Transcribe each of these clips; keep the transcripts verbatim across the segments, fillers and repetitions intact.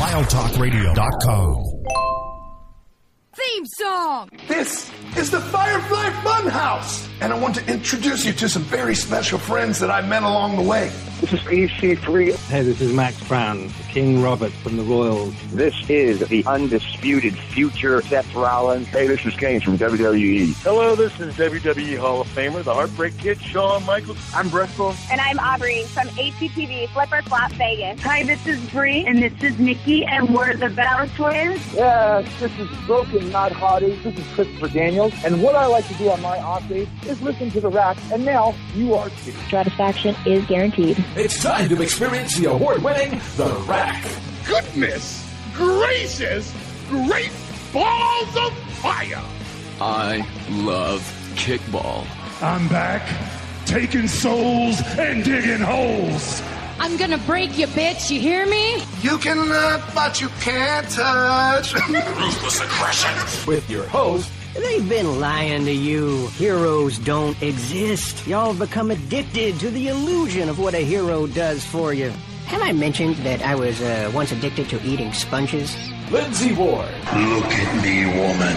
wild talk radio dot com. Theme song! This is the Firefly Funhouse! And I want to introduce you to some very special friends that I met along the way. This is E C three. Hey, this is Max Brown, King Robert from the Royals. This is the undisputed future Seth Rollins. Hey, this is Kane from W W E. Hello, this is W W E Hall of Famer, the Heartbreak Kid, Shawn Michaels. I'm Bristol. And I'm Aubrey from H G T V, Flipper Flop Vegas. Hi, this is Bree, and this is Nikki, and we're the Bella Twins. Yeah, this is Broken Not Hottie. This is Christopher Daniels. And what I like to do on my off days is listen to The Rack, and now you are too. Satisfaction is guaranteed. It's time to experience the award-winning The Rack. Goodness gracious, great balls of fire! I love kickball. I'm back, taking souls and digging holes. I'm gonna break you, bitch, you hear me? You can look, but you can't touch. Ruthless aggression. With your host, They've been lying to you. Heroes don't exist. Y'all have become addicted to the illusion of what a hero does for you. Have I mentioned that I was uh, once addicted to eating sponges? Lindsay Ward. Look at me, woman.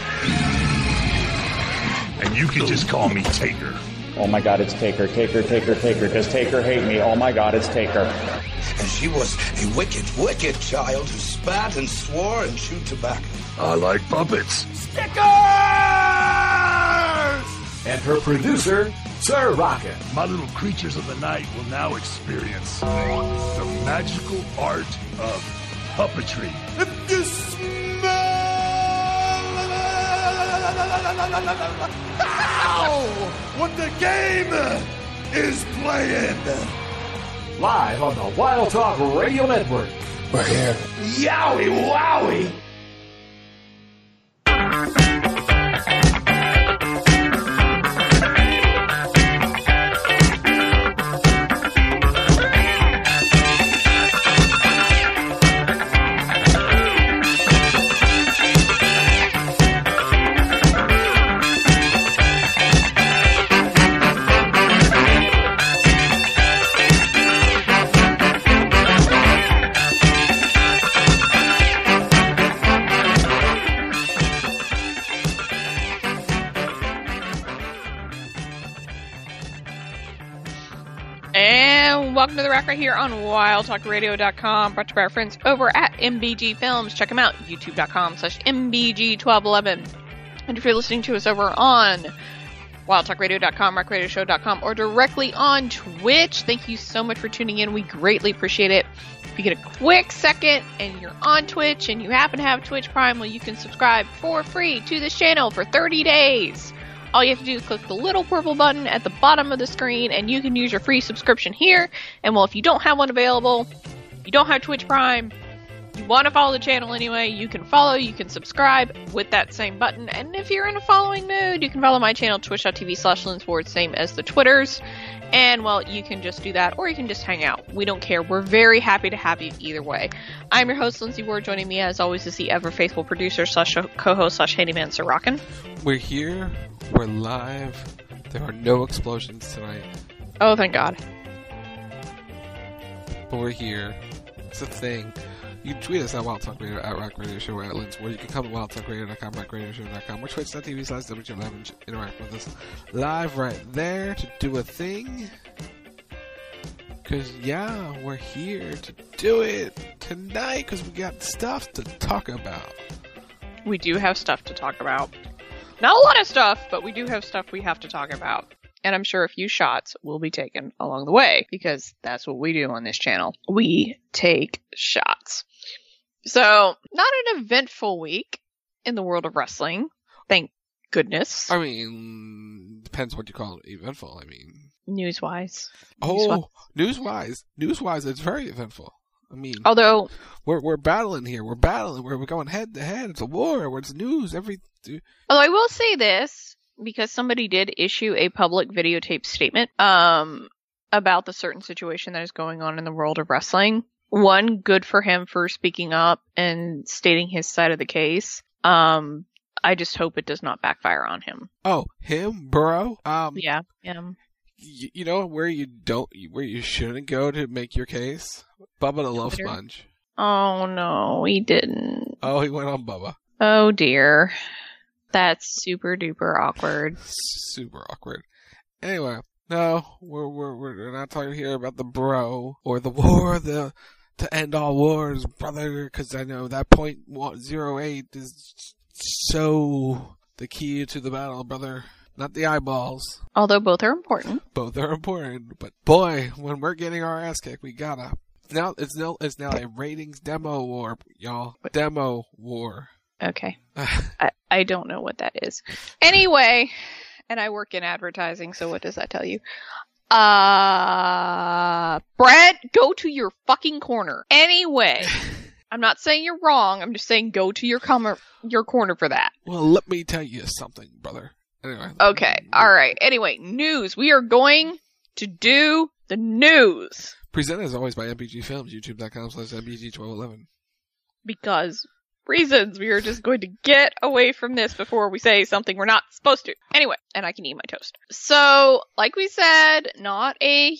And you can just call me Taker. Oh my God, it's Taker, Taker, Taker, Taker. Does Taker hate me? Oh my God, it's Taker. And she was a wicked, wicked child who spat and swore and chewed tobacco. I like puppets. Stickers! And her producer, Sir Rocket. My little creatures of the night will now experience the magical art of puppetry. If you smell... Ow! What the game is playing. Live on the Wild Talk Radio Network. We're here. Yowie wowie! Welcome to The Rack right here on wild talk radio dot com, brought to you by our friends over at M B G Films. Check them out, youtube dot com slash M B G twelve eleven. And if you're listening to us over on wild talk radio dot com, rack radio show dot com, or directly on Twitch, thank you so much for tuning in. We greatly appreciate it. If you get a quick second and you're on Twitch and you happen to have Twitch Prime, well, you can subscribe for free to this channel for thirty days. All you have to do is click the little purple button at the bottom of the screen, and you can use your free subscription here. And, well, if you don't have one available, you don't have Twitch Prime, you want to follow the channel anyway, you can follow, you can subscribe with that same button. And if you're in a following mood, you can follow my channel, twitch dot t v slash linsford, same as the Twitters. And, well, you can just do that, or you can just hang out. We don't care. We're very happy to have you either way. I'm your host, Lindsay Ward. Joining me, as always, is the ever-faithful producer slash co-host slash handyman, Sir Rockin'. We're here. We're live. There are no explosions tonight. Oh, thank God. But we're here. It's a thing. You can tweet us at Wild Talk Radio, at Rack Radio Show, or at Lens, where you can come to wild talk radio dot com, rack radio show dot com, or twitch dot t v slash W G eleven. Interact with us live right there to do a thing. Because, yeah, we're here to do it tonight because we got stuff to talk about. We do have stuff to talk about. Not a lot of stuff, but we do have stuff we have to talk about. And I'm sure a few shots will be taken along the way, because that's what we do on this channel. We take shots. So, not an eventful week in the world of wrestling. Thank goodness. I mean, depends what you call it eventful. I mean, news-wise. Oh, news-wise. News-wise, it's very eventful. I mean, although we're we're battling here, we're battling, we're, we're going head to head. It's a war. It's news. Every. Although I will say this, because somebody did issue a public videotape statement um, about the certain situation that is going on in the world of wrestling. One, good for him for speaking up and stating his side of the case. Um, I just hope it does not backfire on him. Oh, him, bro? Um, yeah, him. Y- you know where you don't, where you shouldn't go to make your case? Bubba the Love Sponge. Oh, no, he didn't. Oh, he went on Bubba. Oh, dear. That's super duper awkward. Super awkward. Anyway, no, we're, we're, we're not talking here about the bro or the war, the to end all wars, brother, because I know that point zero eight is so the key to the battle, brother. Not the eyeballs. Although both are important. Both are important, but boy, when we're getting our ass kicked, we gotta. Now it's now it's now a ratings demo war, y'all. Demo war. Okay. I, I don't know what that is. Anyway, and I work in advertising, so what does that tell you? Uh, Brad, go to your fucking corner. Anyway, I'm not saying you're wrong. I'm just saying go to your com- your corner for that. Well, let me tell you something, brother. Anyway. Okay. All right. Anyway, news. We are going to do the news. Presented as always by M B G Films, youtube.com slash M B G twelve eleven. Because reasons. We are just going to get away from this before we say something we're not supposed to. Anyway, and I can eat my toast. So, like we said, not a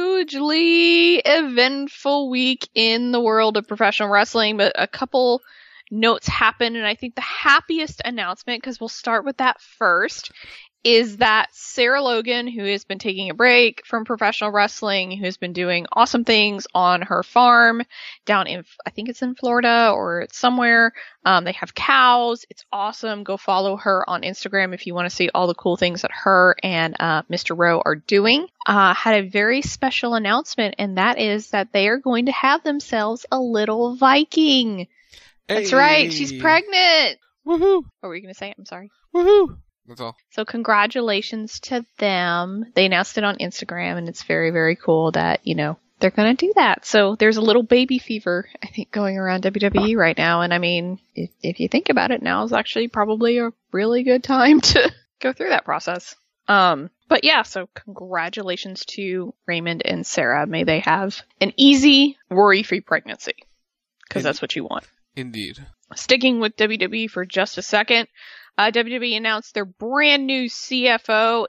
hugely eventful week in the world of professional wrestling, but a couple notes happened, and I think the happiest announcement, because we'll start with that first, is that Sarah Logan, who has been taking a break from professional wrestling, who has been doing awesome things on her farm down in, I think it's in Florida or it's somewhere. Um, they have cows. It's awesome. Go follow her on Instagram if you want to see all the cool things that her and uh, Mister Rowe are doing. Uh, had a very special announcement, and that is that they are going to have themselves a little Viking. That's hey. right. She's pregnant. Woohoo. What were you going to say? I'm sorry. Woohoo. That's all. So congratulations to them. They announced it on Instagram, and it's very, very cool that, you know, they're going to do that. So there's a little baby fever, I think, going around W W E right now. And I mean, if, if you think about it, now is actually probably a really good time to go through that process. Um, but yeah, so congratulations to Raymond and Sarah. May they have an easy, worry-free pregnancy, because that's what you want. Indeed. Sticking with W W E for just a second, uh, W W E announced their brand new C F O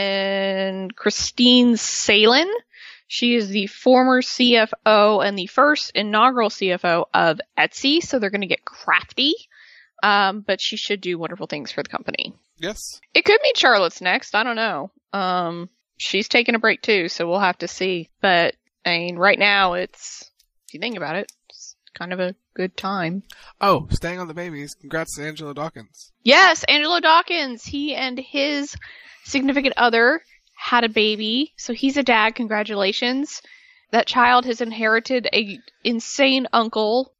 in Christine Salen. She is the former C F O and the first inaugural C F O of Etsy, so they're going to get crafty, um, but she should do wonderful things for the company. Yes. It could mean Charlotte's next. I don't know. Um, she's taking a break too, so we'll have to see. But, I mean, right now it's, if you think about it, it's kind of a good time. Oh, staying on the babies. Congrats to Angelo Dawkins. Yes, Angelo Dawkins. He and his significant other had a baby, so he's a dad. Congratulations. That child has inherited a insane uncle.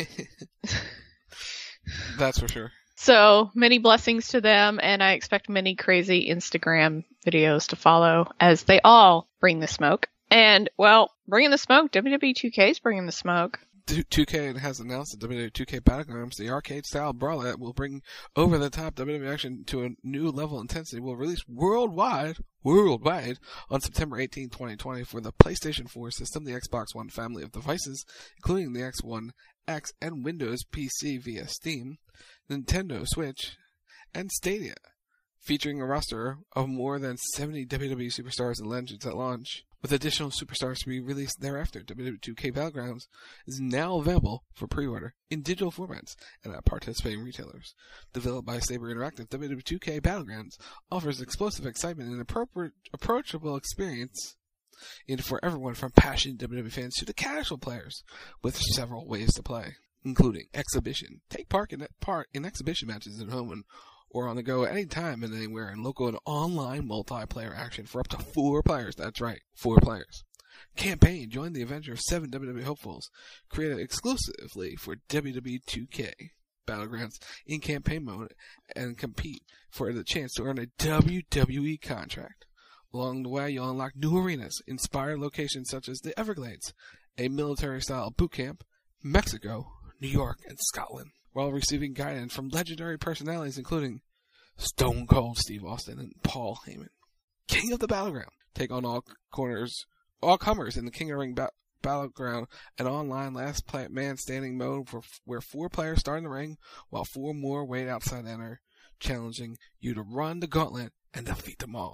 That's for sure. So, many blessings to them, and I expect many crazy Instagram videos to follow as they all bring the smoke. And, well, bringing the smoke, W W E two K is bringing the smoke. two K has announced that W W E two K Battlegrounds, the arcade-style brawl that will bring over-the-top W W E action to a new level of intensity, will release worldwide, worldwide, on September eighteenth, twenty twenty for the PlayStation four system, the Xbox One family of devices, including the X one X and Windows P C via Steam, Nintendo Switch, and Stadia, featuring a roster of more than seventy W W E superstars and legends at launch, with additional superstars to be released thereafter. W W E two K Battlegrounds is now available for pre-order in digital formats and at participating retailers. Developed by Saber Interactive, W W E two K Battlegrounds offers explosive excitement and appropriate, approachable experience and for everyone from passionate W W E fans to the casual players, with several ways to play, including exhibition. Take part in, part in exhibition matches at home and or on the go anytime and anywhere, and local and online multiplayer action for up to four players. That's right, four players. Campaign. Join the adventure of seven W W E hopefuls, created exclusively for W W E two K Battlegrounds in campaign mode, and compete for the chance to earn a W W E contract. Along the way, you'll unlock new arenas, inspired locations such as the Everglades, a military-style boot camp, Mexico, New York, and Scotland, while receiving guidance from legendary personalities including Stone Cold Steve Austin and Paul Heyman. King of the Battleground. Take on all corners, all comers in the King of the Ring ba- Battleground, an online last man standing mode for, where four players start in the ring, while four more wait outside to enter, challenging you to run the gauntlet and defeat them all.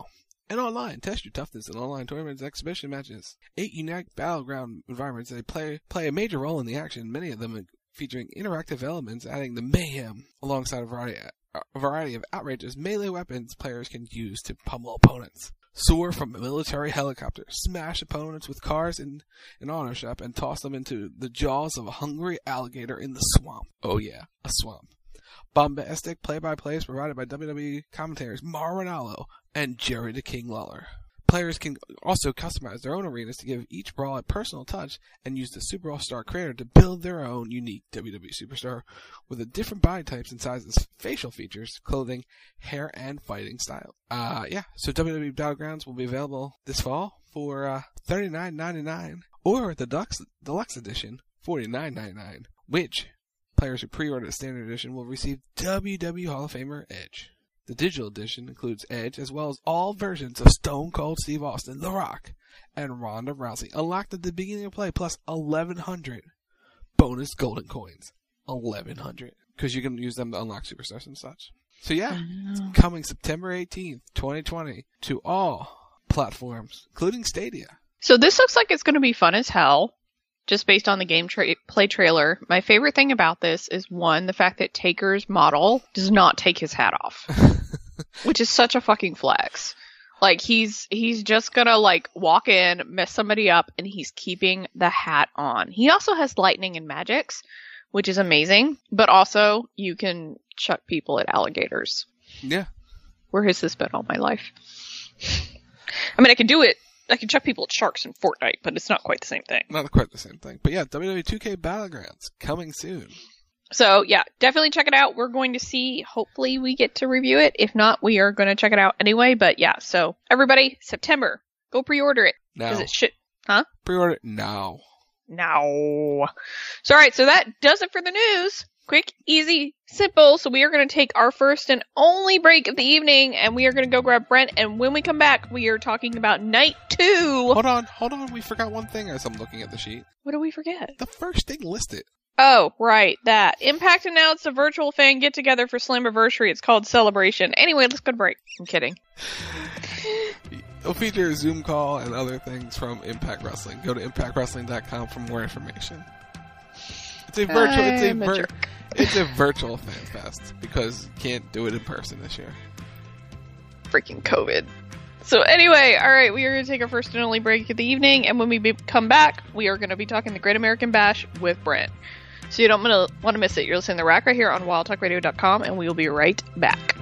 And online, test your toughness in online tournaments and exhibition matches. Eight unique battleground environments. They play play a major role in the action, many of them featuring interactive elements, adding the mayhem alongside a variety, a variety of outrageous melee weapons players can use to pummel opponents. Soar from a military helicopter, smash opponents with cars in an auto shop, and toss them into the jaws of a hungry alligator in the swamp. Oh yeah, a swamp. Bombastic play-by-plays provided by W W E commentators Mauro Ranallo and Jerry the King Lawler. Players can also customize their own arenas to give each brawl a personal touch and use the Super All-Star creator to build their own unique W W E superstar with a different body types and sizes, facial features, clothing, hair, and fighting style. Uh, yeah, so W W E Battlegrounds will be available this fall for uh, thirty-nine ninety-nine or the Deluxe, Deluxe Edition, forty-nine ninety-nine, which players who pre-order the Standard Edition will receive W W E Hall of Famer Edge. The digital edition includes Edge as well as all versions of Stone Cold Steve Austin, The Rock, and Ronda Rousey, unlocked at the beginning of play, plus eleven hundred bonus golden coins. eleven hundred. Because you can use them to unlock superstars and such. So yeah, it's coming September eighteenth, twenty twenty, to all platforms, including Stadia. So this looks like it's going to be fun as hell. Just based on the gameplay tra- trailer. My favorite thing about this is, one, the fact that Taker's model does not take his hat off. Which is such a fucking flex. Like, he's he's just gonna, like, walk in, mess somebody up, and he's keeping the hat on. He also has lightning and magics, which is amazing. But also, you can chuck people at alligators. Yeah. Where has this been all my life? I mean, I can do it. I can chuck people at sharks in Fortnite, but it's not quite the same thing. Not quite the same thing. But yeah, W W E two K Battlegrounds, coming soon. So yeah, definitely check it out. We're going to see, hopefully we get to review it. If not, we are going to check it out anyway. But yeah, so everybody, September, go pre-order it. Now. Because it should, huh? Pre-order it now. Now. So alright, so that does it for the news. Quick, easy, simple. So we are going to take our first and only break of the evening, and we are going to go grab Brent, and when we come back, we are talking about night two. Hold on, hold on. We forgot one thing as I'm looking at the sheet. What did we forget? The first thing listed. Oh, right, that. Impact announced a virtual fan get-together for Slammiversary. It's called Celebration. Anyway, let's go to break. I'm kidding. It'll feature a Zoom call and other things from Impact Wrestling. Go to impact wrestling dot com for more information. It's a virtual. It's a, vir- a it's a virtual fan fest because you can't do it in person this year. Freaking COVID. So anyway, all right, we are going to take our first and only break of the evening, and when we be- come back, we are going to be talking the Great American Bash with Brent. So you don't want to miss it. You're listening to The Rack right here on wild talk radio dot com, and we will be right back.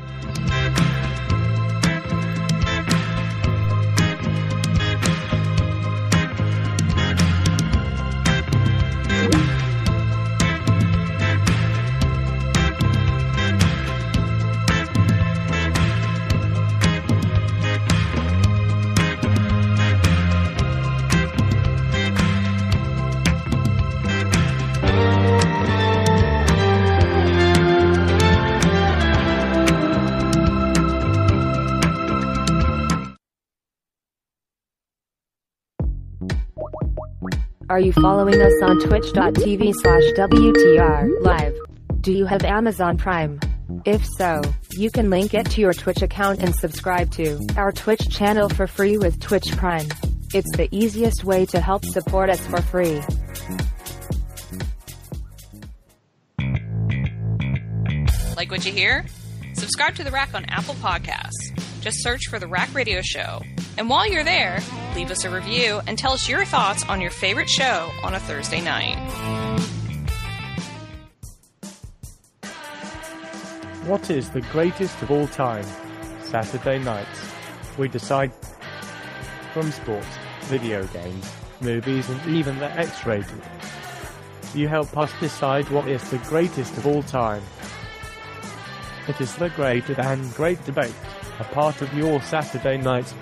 Are you following us on twitch.tv slash WTR live? Do you have Amazon Prime? If so, you can link it to your Twitch account and subscribe to our Twitch channel for free with Twitch Prime. It's the easiest way to help support us for free. Like what you hear? Subscribe to The Rack on Apple Podcasts. Just search for The Rack Radio Show. And while you're there, leave us a review and tell us your thoughts on your favorite show on a Thursday night. What is the greatest of all time? Saturday nights. We decide from sports, video games, movies, and even the X-rated. You help us decide what is the greatest of all time. It is the great and great debate, a part of your Saturday nights.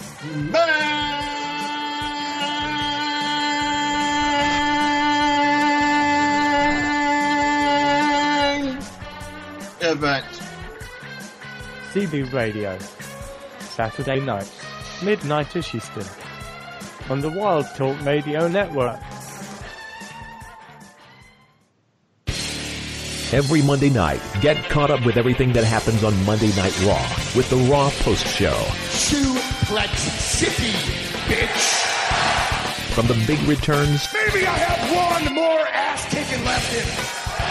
Event. C B Radio. Saturday nights, midnight-ish Eastern. On the Wild Talk Radio Network. Every Monday night, get caught up with everything that happens on Monday Night Raw with the Raw Post Show. Suplex City, bitch. From the big returns... Maybe I have one more ass-kicking left in me.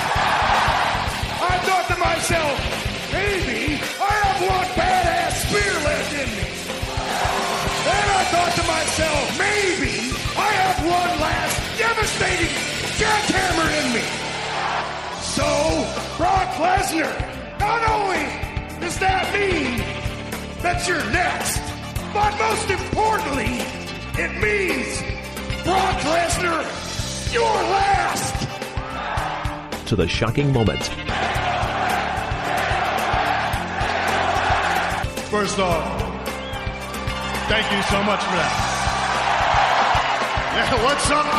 I thought to myself, maybe I have one badass spear left in me. Then I thought to myself, maybe I have one last devastating jackhammer in me. So, Brock Lesnar, not only does that mean that you're next, but most importantly, it means Brock Lesnar, you're last. To the shocking moments. First off, thank you so much for that. Yeah, what's up,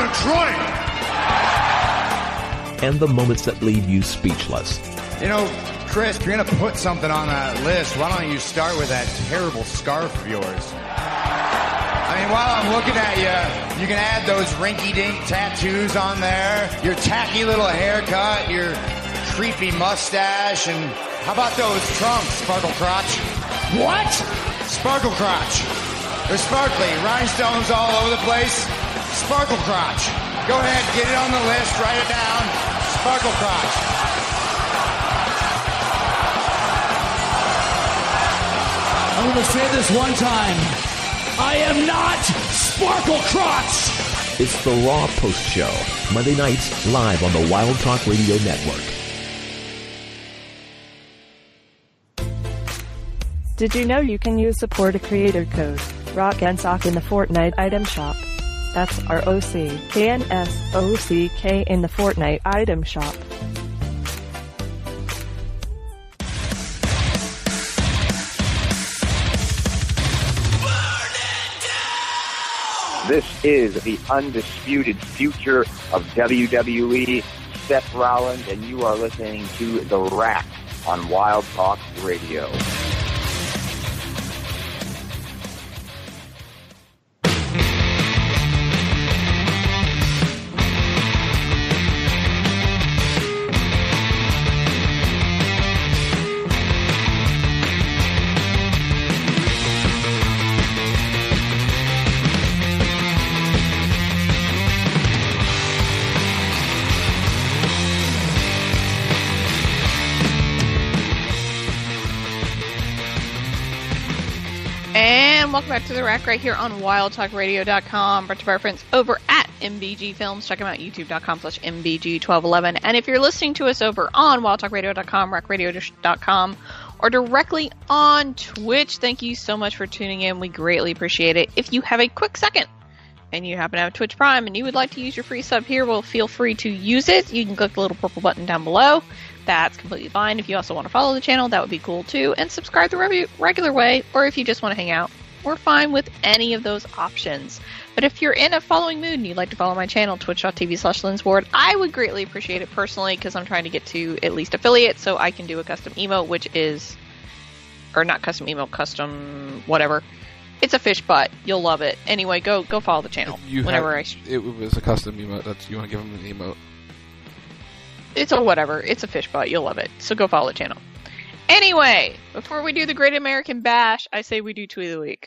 Detroit? And the moments that leave you speechless. You know, Chris, if you're going to put something on that list, why don't you start with that terrible scarf of yours? I mean, while I'm looking at you, you can add those rinky-dink tattoos on there, your tacky little haircut, your creepy mustache, and how about those trunks, Sparkle Crotch? What? Sparkle Crotch. They're sparkly, rhinestones all over the place. Sparkle Crotch. Go ahead, get it on the list, write it down. Sparkle Crotch. I'm going to say this one time. I am not Sparkle Crotch! It's the Raw Post Show, Monday nights, live on the Wild Talk Radio Network. Did you know you can use support a creator code, Rock and Sock, in the Fortnite item shop? That's R O C K N S O C K in the Fortnite item shop. This is the undisputed future of W W E, Seth Rollins, and you are listening to The Rack on Wild Talk Radio. Welcome back to The Rack right here on wild talk radio dot com, brought to you by our friends over at M B G Films. Check them out, youtube dot com slash M B G twelve eleven. And if you're listening to us over on wild talk radio dot com, rack radio dot com, or directly on Twitch, thank you so much for tuning in. We greatly appreciate it. If you have a quick second and you happen to have Twitch Prime and you would like to use your free sub here, well, feel free to use it. You can click the little purple button down below. That's completely fine. If you also want to follow the channel, that would be cool too. And subscribe the re- regular way, or if you just want to hang out, we're fine with any of those options. But if you're in a following mood and you'd like to follow my channel, twitch dot t v slash Lynn's Ward, I would greatly appreciate it personally, because I'm trying to get to at least affiliate so I can do a custom emote, which is, or not custom emote, custom whatever. It's a fish butt. You'll love it. Anyway, go go follow the channel. You whenever have, I. It was a custom emote. That's, you want to give them an emote. It's a whatever. It's a fish butt. You'll love it. So go follow the channel. Anyway, before we do the Great American Bash, I say we do Tweet of the Week.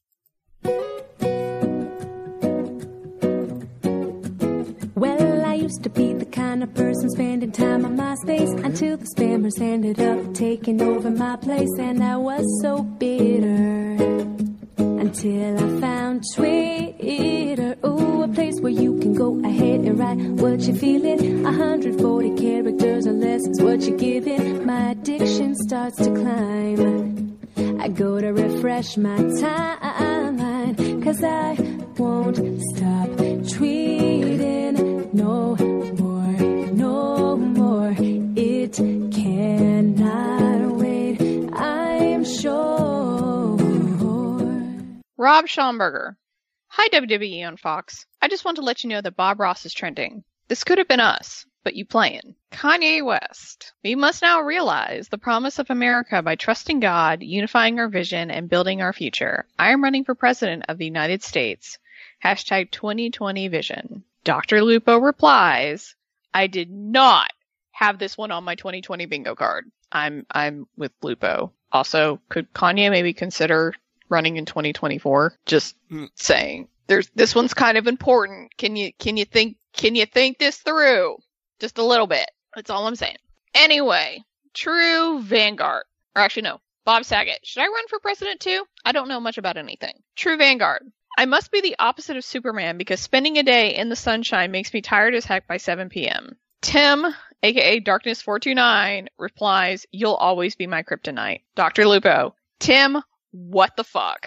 Well, I used to be the kind of person spending time on MySpace until the spammers ended up taking over my place, and I was so bitter until I found Twitter. Ooh, a place where you can go ahead and write what you're feeling. one hundred forty characters or less is what you're giving. My addiction starts to climb. I go to refresh my timeline, 'cause I won't stop tweeting no more, no more. It cannot wait, I'm sure. Rob Schomburger. Hi, W W E on Fox. I just want to let you know that Bob Ross is trending. This could have been us, but you playing. Kanye West. We must now realize the promise of America by trusting God, unifying our vision, and building our future. I am running for president of the United States. Hashtag twenty twenty vision. Doctor Lupo replies, I did not have this one on my twenty twenty bingo card. I'm I'm with Lupo. Also, could Kanye maybe consider running in twenty twenty-four? Just mm. saying. There's this one's kind of important. Can you can you think can you think this through? Just a little bit. That's all I'm saying. Anyway, True Vanguard. Or actually no, Bob Saget. Should I run for president too? I don't know much about anything. True Vanguard. I must be the opposite of Superman because spending a day in the sunshine makes me tired as heck by seven p.m. Tim, aka Darkness four two nine, replies, "You'll always be my kryptonite." Doctor Lupo, Tim, what the fuck?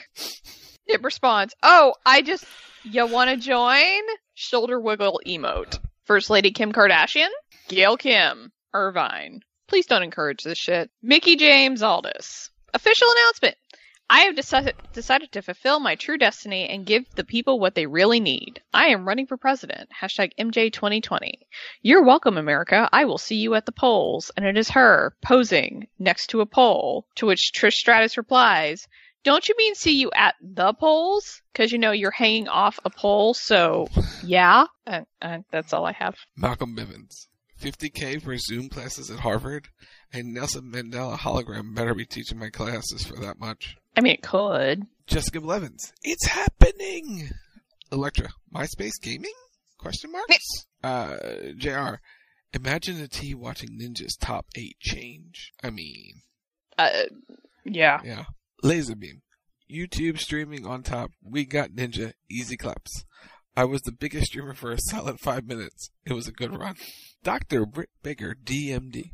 It responds, "Oh, I just, you wanna join?" Shoulder wiggle emote. First Lady Kim Kardashian, Gail Kim, Irvine. Please don't encourage this shit. Mickey James Aldis. Official announcement. I have decided decided to fulfill my true destiny and give the people what they really need. I am running for president. Hashtag M J twenty twenty. You're welcome, America. I will see you at the polls. And it is her, posing, next to a poll. To which Trish Stratus replies, "Don't you mean see you at the polls? Because, you know, you're hanging off a pole, so, yeah." Uh, uh, that's all I have. Malcolm Bivens. fifty K for Zoom classes at Harvard, and Nelson Mandela hologram better be teaching my classes for that much. I mean, it could. Jessica Blevins. It's happening! Electra. MySpace gaming? Question marks? uh, J R. Imagine a T watching Ninja's top eight change. I mean. Uh, yeah. Yeah. Laserbeam. YouTube streaming on top. We got Ninja. Easy claps. I was the biggest streamer for a solid five minutes. It was a good run. Doctor Britt Baker, D M D.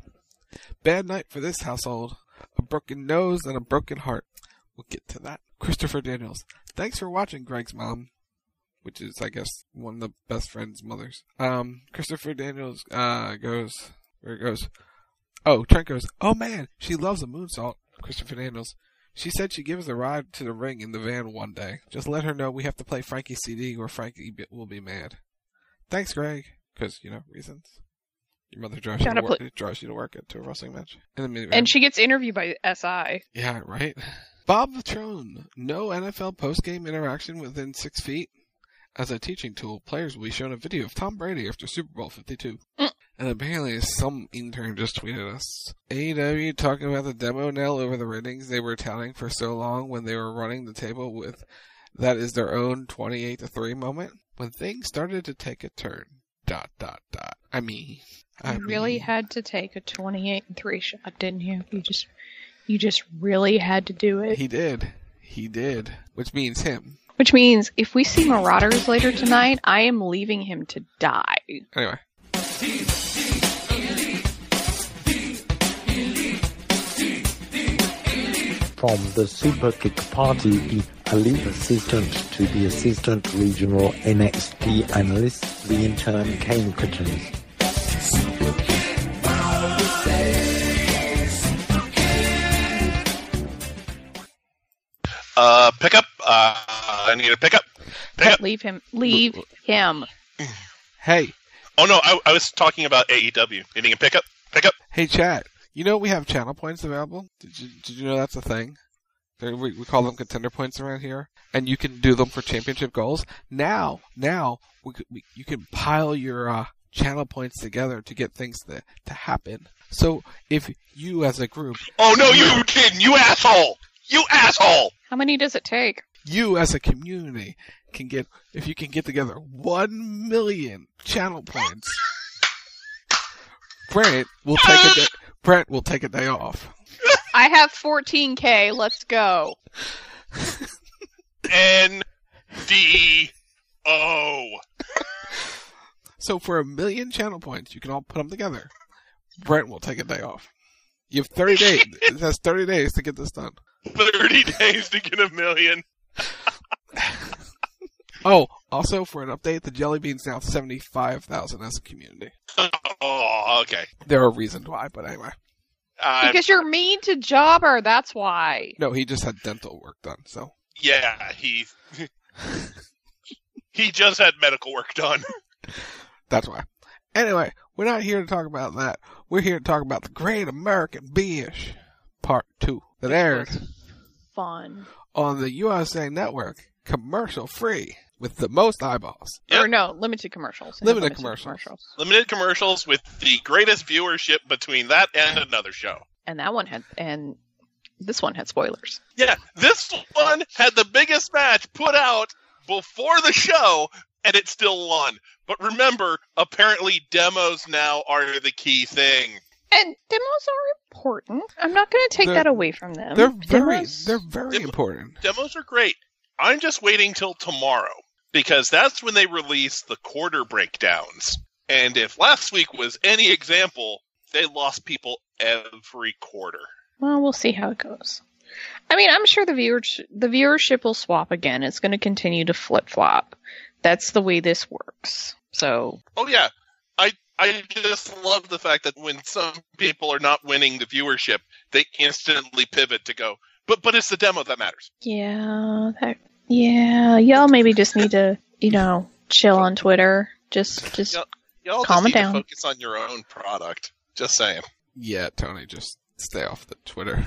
Bad night for this household. A broken nose and a broken heart. We'll get to that. Christopher Daniels. Thanks for watching, Greg's mom. Which is, I guess, one of the best friend's mothers. Um, Christopher Daniels, uh, goes, where it goes. Oh, Trent goes, "Oh man, she loves a moonsault." Christopher Daniels. She said she'd give us a ride to the ring in the van one day. Just let her know we have to play Frankie C D or Frankie will be mad. Thanks, Greg. Because, you know, reasons. Your mother drives, you to, work, pl- drives you to work to a wrestling match. In the and she gets interviewed by S I. Yeah, right? Bob Vitrone. No N F L postgame interaction within six feet. As a teaching tool, players will be shown a video of Tom Brady after Super Bowl fifty-two. Mm. And apparently some intern just tweeted us. A E W talking about the demo now over the ratings they were touting for so long when they were running the table with that is their own twenty-eight to three moment. When things started to take a turn. Dot, dot, dot. I mean... I you really mean, had to take a twenty-eight and three shot, didn't you? You just, you just really had to do it. He did. He did. Which means him. Which means if we see Marauders later tonight, I am leaving him to die. Anyway. From the Super Kick Party, the lead assistant to the assistant regional N X T analyst, the intern Kane Kitchens. Uh, pickup. Uh, I need a pickup. Pick Leave him. Leave him. Hey. Oh no, I, I was talking about A E W. Needing a pickup. Pickup. Hey, chat. You know we have channel points available? Did you Did you know that's a thing? They're, we, we call them contender points around here, and you can do them for championship goals. Now, now we, we you can pile your uh, channel points together to get things to to happen. So if you as a group. Oh no, you didn't! You asshole! You asshole! How many does it take? You as a community can get, if you can get together one million channel points, Brent will take a day, Brent will take a day off. I have fourteen K. Let's go. N D O. So for a million channel points, you can all put them together. Brent will take a day off. You have thirty days. It has thirty days to get this done. thirty days to get a million. Oh, also for an update, the Jelly Bean's now seventy-five thousand as a community. Oh, okay. There are reasons why, but anyway. Uh, because you're mean to Jobber, that's why. No, he just had dental work done, so. Yeah, he... he just had medical work done. That's why. Anyway, we're not here to talk about that. We're here to talk about the Great American Bish Part two that aired fun on the U S A Network, commercial free. with the most eyeballs. Or no, limited commercials. They have Limited commercials. commercials. Limited commercials with the greatest viewership between that and another show. And that one had, and this one had spoilers. Yeah, this one had the biggest match put out before the show, and it still won. But remember, apparently demos now are the key thing. And demos are important. I'm not going to take They're- that away from them. They're very, Demos- they're very Demo- important. Demos are great. I'm just waiting till tomorrow, because that's when they release the quarter breakdowns. And if last week was any example, they lost people every quarter. Well, we'll see how it goes. I mean, I'm sure the viewers, the viewership will swap again. It's going to continue to flip flop. That's the way this works. So, Oh yeah, I I just love the fact that when some people are not winning the viewership, they instantly pivot to go, but but it's the demo that matters. yeah, that, yeah, y'all maybe just need to, you know, chill on Twitter. Just, just Y'all, y'all calm just it need down. to focus on your own product. Just saying. Yeah, Tony, just stay off the Twitter.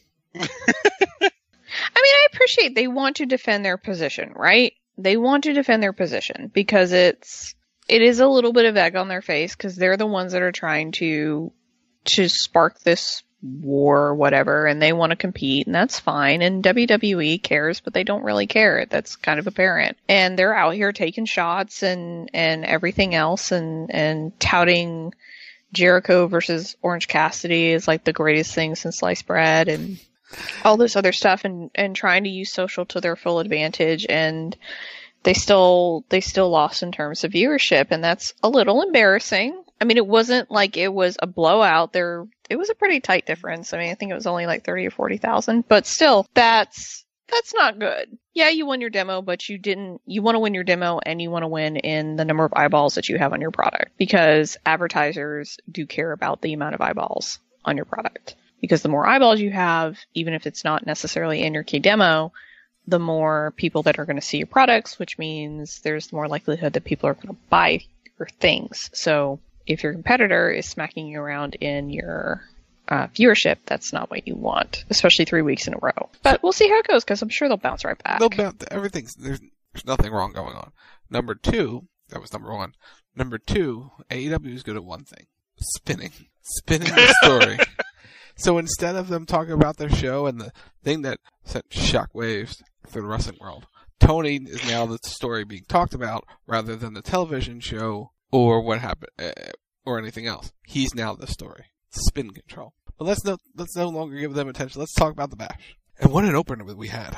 I mean, I appreciate they want to defend their position, right? They want to defend their position because it's it is a little bit of egg on their face because they're the ones that are trying to to spark this war or whatever, and they want to compete, and that's fine. And W W E cares, but they don't really care. That's kind of apparent. And they're out here taking shots and and everything else, and and touting Jericho versus Orange Cassidy is like the greatest thing since sliced bread, and all this other stuff, and, and trying to use social to their full advantage, and they still they still lost in terms of viewership, and that's a little embarrassing. I mean, it wasn't like it was a blowout. There, it was a pretty tight difference. I mean, I think it was only like thirty or forty thousand, but still, that's that's not good. Yeah, you won your demo, but you didn't. You want to win your demo, and you want to win in the number of eyeballs that you have on your product, because advertisers do care about the amount of eyeballs on your product. Because the more eyeballs you have, even if it's not necessarily in your key demo, the more people that are going to see your products, which means there's more likelihood that people are going to buy your things. So if your competitor is smacking you around in your uh, viewership, that's not what you want, especially three weeks in a row. But we'll see how it goes, because I'm sure they'll bounce right back. They'll bounce. Everything's there's, there's nothing wrong going on. Number two, that was number one. Number two, A E W is good at one thing: spinning, spinning the story. So instead of them talking about their show and the thing that sent shockwaves through the wrestling world, Tony is now the story being talked about rather than the television show or what happened uh, or anything else. He's now the story. Spin control. But let's no let's no longer give them attention. Let's talk about the Bash. And what an opener we had.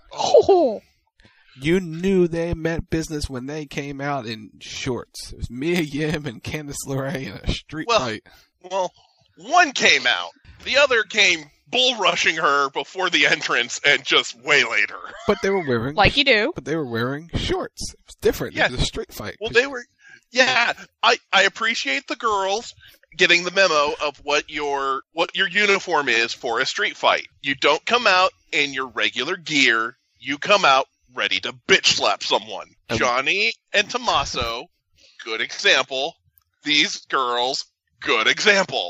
Oh. You knew they meant business when they came out in shorts. It was Mia Yim and Candice LeRae in a street Well, fight. Well, one came out. The other came bull rushing her before the entrance and just waylaid her. But they were wearing like you do. But they were wearing shorts. It was different. Yeah. It was a street fight. Well, they were. Yeah, I, I appreciate the girls getting the memo of what your what your uniform is for a street fight. You don't come out in your regular gear. You come out ready to bitch slap someone. Um, Johnny and Tommaso, good example. These girls, good example.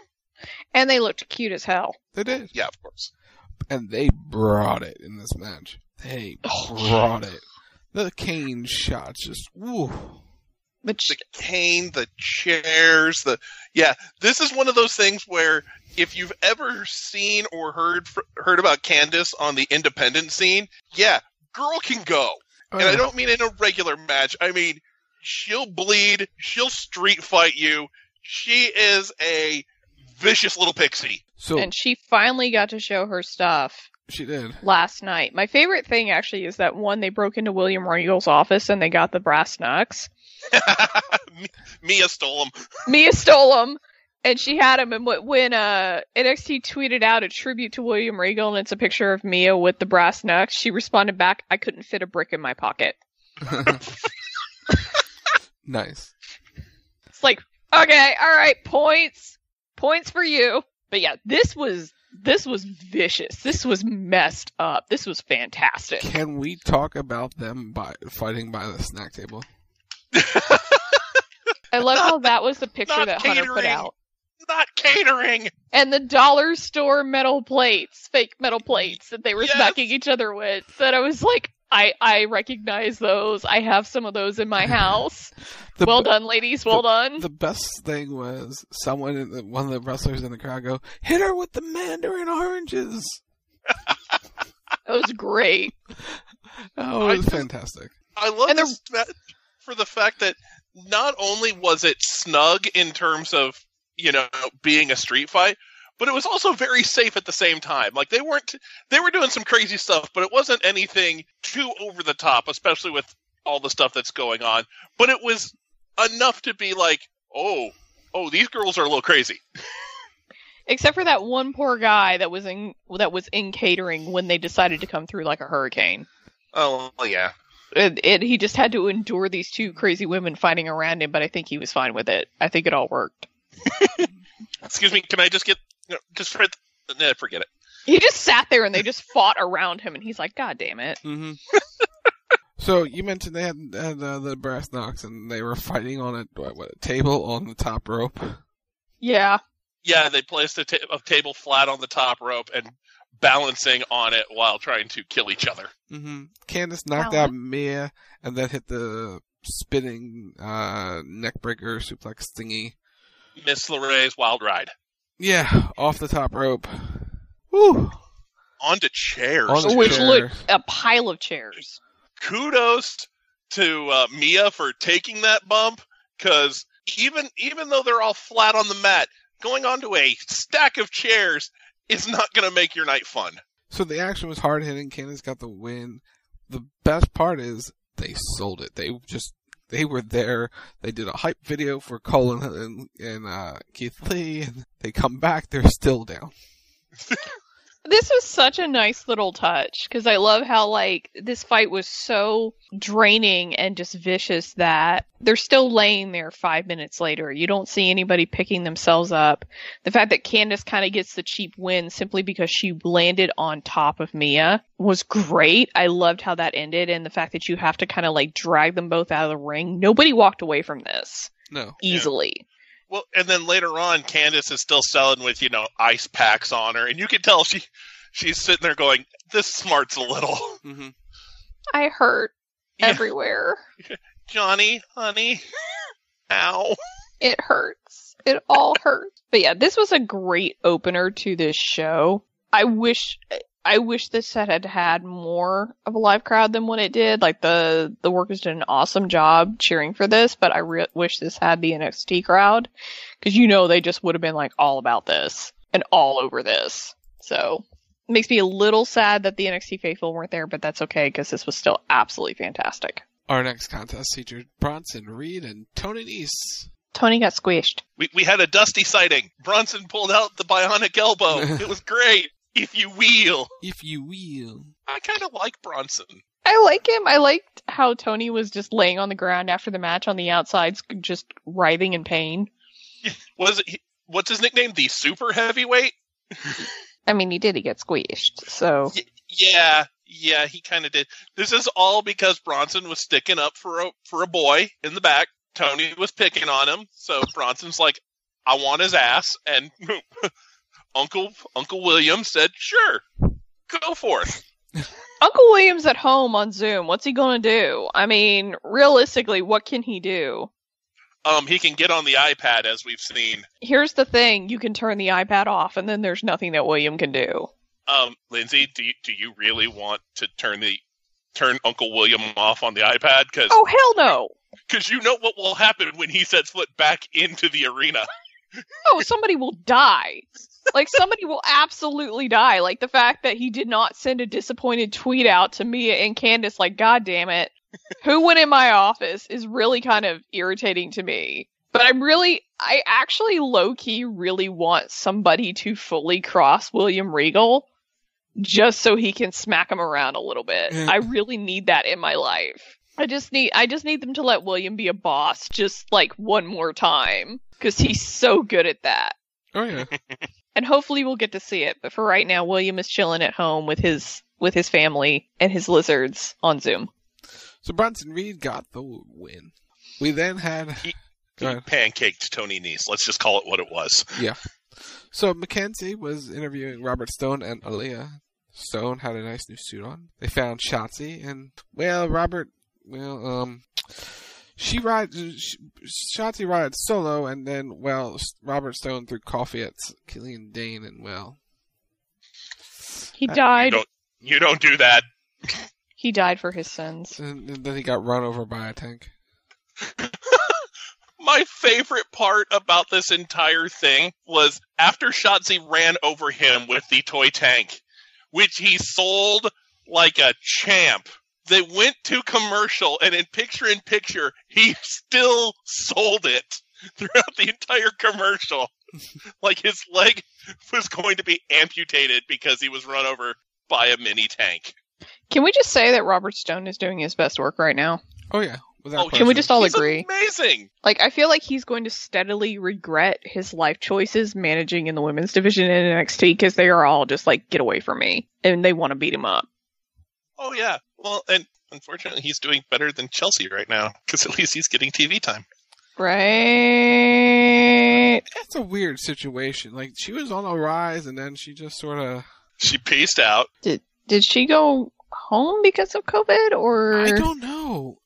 And they looked cute as hell. They did. Yeah, of course. And they brought it in this match. They brought it. The cane shots just woo. The cane, the chairs, the yeah. This is one of those things where if you've ever seen or heard heard about Candice on the independent scene, yeah, girl can go. Oh, and yeah. I don't mean in a regular match. I mean she'll bleed, she'll street fight you. She is a vicious little pixie. So And she finally got to show her stuff she did. last night. My favorite thing actually is that one, they broke into William Regal's office and they got the brass knucks. Mia stole them. Mia stole them, and she had them. And when uh, N X T tweeted out a tribute to William Regal, and it's a picture of Mia with the brass knucks, she responded back, "I couldn't fit a brick in my pocket." Nice. It's like, okay, all right, points, points for you. But yeah, this was this was vicious. This was messed up. This was fantastic. Can we talk about them by fighting by the snack table? I love how that was the picture Not that Hunter put catering. out. Not catering. And the dollar store metal plates, fake metal plates that they were Yes. smacking each other with. That I was like, I, I recognize those. I have some of those in my house. The well be- done, ladies. Well the, done. The best thing was someone, in the, one of the wrestlers in the crowd go, hit her with the mandarin oranges. That was great. Oh, it was fantastic. I love this that, for the fact that not only was it snug in terms of, you know, being a street fight, but it was also very safe at the same time. Like, they weren't, they were doing some crazy stuff, but it wasn't anything too over the top, especially with all the stuff that's going on. But it was enough to be like, oh, oh, these girls are a little crazy. Except for that one poor guy that was in, that was in catering when they decided to come through like a hurricane. Oh, well, yeah. It, it, he just had to endure these two crazy women fighting around him, but I think he was fine with it. I think it all worked. Excuse me, can I just get, you know, just for, nah, forget it. He just sat there and they just fought around him, and he's like, God damn it. Mm-hmm. So you mentioned they had, had uh, the brass knocks, and they were fighting on a, what, what, a table on the top rope. Yeah. Yeah, they placed a, ta- a table flat on the top rope and balancing on it while trying to kill each other. Mm-hmm. Candice knocked Ow. out Mia, and then hit the spinning uh, neckbreaker suplex thingy. Miss LeRae's Wild Ride. Yeah, off the top rope. Woo! Onto chairs. Onto Which chair. looked a pile of chairs. Kudos to uh, Mia for taking that bump, because even even though they're all flat on the mat, going onto a stack of chairs is not going to make your night fun. So the action was hard hitting. Candice got the win. The best part is they sold it. They just they were there. They did a hype video for Colin and, and uh, Keith Lee, and they come back. They're still down. This was such a nice little touch, because I love how, like, this fight was so draining and just vicious that they're still laying there five minutes later. You don't see anybody picking themselves up. The fact that Candice kind of gets the cheap win simply because she landed on top of Mia was great. I loved how that ended, and the fact that you have to kind of, like, drag them both out of the ring. Nobody walked away from this. No. Easily. Yeah. Well, and then later on, Candice is still selling with, you know, ice packs on her, and you can tell she she's sitting there going, this smarts a little. Mm-hmm. I hurt Yeah. everywhere. Johnny, honey, ow. It hurts. It all hurts. But yeah, this was a great opener to this show. I wish I wish this set had had more of a live crowd than what it did. Like, the, the workers did an awesome job cheering for this, but I re- wish this had the N X T crowd. Because, you know, they just would have been, like, all about this. And all over this. So, it makes me a little sad that the N X T faithful weren't there, but that's okay, because this was still absolutely fantastic. Our next contest featured Bronson Reed and Tony Nese. Tony got squished. We we had a Dusty sighting. Bronson pulled out the bionic elbow. It was great. If you will. If you will. I kind of like Bronson. I like him. I liked how Tony was just laying on the ground after the match on the outside, just writhing in pain. Was it, what's his nickname? The super heavyweight? I mean, he did. He get squished, so. Y- yeah, yeah, he kind of did. This is all because Bronson was sticking up for a for a boy in the back. Tony was picking on him, so Bronson's like, I want his ass, and Uncle Uncle William said, sure, go for it. Uncle William's at home on Zoom. What's he gonna do? I mean, realistically, what can he do? Um, he can get on the iPad, as we've seen. Here's the thing. You can turn the iPad off, and then there's nothing that William can do. Um, Lindsay, do you, do you really want to turn the turn Uncle William off on the iPad? Cause, oh, hell no! Because you know what will happen when he sets foot back into the arena. Oh, somebody will die. Like, somebody will absolutely die. Like, the fact that he did not send a disappointed tweet out to Mia and Candice, like, God damn it. Who went in my office is really kind of irritating to me. But I'm really, I actually low-key really want somebody to fully cross William Regal just so he can smack him around a little bit. Yeah. I really need that in my life. I just need, I just need them to let William be a boss just like one more time. Because he's so good at that. Oh, yeah. And hopefully we'll get to see it. But for right now, William is chilling at home with his with his family and his lizards on Zoom. So Bronson Reed got the win. We then had... He, he pancaked Tony Nese. Let's just call it what it was. Yeah. So Mackenzie was interviewing Robert Stone and Aaliyah. Stone had a nice new suit on. They found Shotzi, and, well, Robert, well, um, she rides, she, Shotzi rides solo, and then, well, Robert Stone threw coffee at Killian Dane, and, well. He died. You don't, you don't do that. He died for his sins. And, and then he got run over by a tank. My favorite part about this entire thing was after Shotzi ran over him with the toy tank, which he sold like a champ. They went to commercial, and in picture-in-picture, he still sold it throughout the entire commercial. Like his leg was going to be amputated because he was run over by a mini tank. Can we just say that Robert Stone is doing his best work right now? Oh, yeah. Oh, can we just all he's agree? Amazing. Like, I feel like he's going to steadily regret his life choices managing in the women's division in N X T because they are all just like, get away from me. And they want to beat him up. Oh, yeah. Well, and unfortunately, he's doing better than Chelsea right now because at least he's getting T V time. Right. That's a weird situation. Like, she was on a rise and then she just sort of... She paced out. Did, did she go home because of COVID or... I don't know.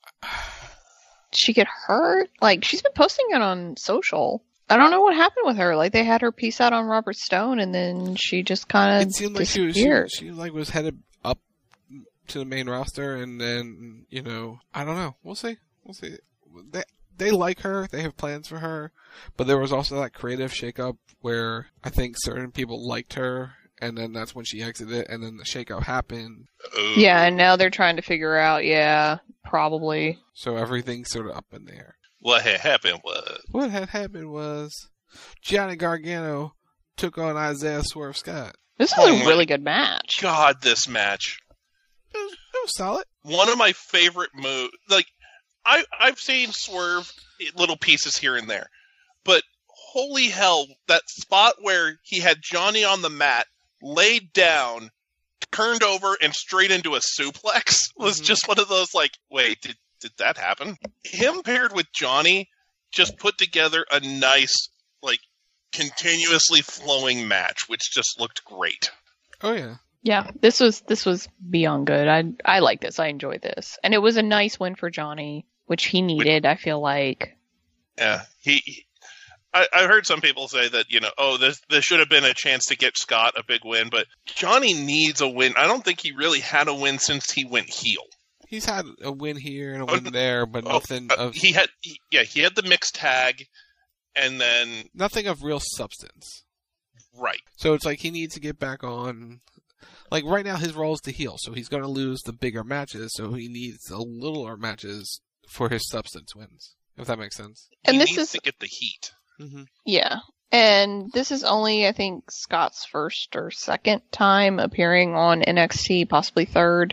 Did she get hurt? Like, she's been posting it on social. I don't know what happened with her. Like, they had her peace out on Robert Stone, and then she just kind of It seemed like she was, she, she like was headed up to the main roster, and then, you know, I don't know. We'll see. We'll see. They, they like her. They have plans for her. But there was also that creative shakeup where I think certain people liked her, and then that's when she exited, and then the shakeup happened. Yeah, and now they're trying to figure out, yeah, probably. So everything's sort of up in the air. What had happened was... What had happened was Johnny Gargano took on Isaiah Swerve Scott. This is oh a really good match. God, this match. It was, it was solid. One of my favorite moves. Like, I, I've seen Swerve little pieces here and there. But holy hell, that spot where he had Johnny on the mat, laid down, turned over, and straight into a suplex was mm-hmm. just one of those, like, wait, did did that happen? Him paired with Johnny just put together a nice, like, continuously flowing match, which just looked great. Oh, yeah. Yeah, this was this was beyond good. I I like this. I enjoyed this. And it was a nice win for Johnny, which he needed, I feel like. Yeah, he... he I, I heard some people say that, you know, oh, this, this should have been a chance to get Scott a big win, but Johnny needs a win. I don't think he really had a win since he went heel. He's had a win here and a win there, but oh, nothing uh, of... He had, he, yeah, he had the mixed tag, and then... Nothing of real substance. Right. So it's like he needs to get back on... Like, right now his role is to heel, so he's going to lose the bigger matches, so he needs the littler matches for his substance wins, if that makes sense. And he this needs is... to get the heat. Mm-hmm. Yeah. And this is only, I think, Scott's first or second time appearing on N X T, possibly third.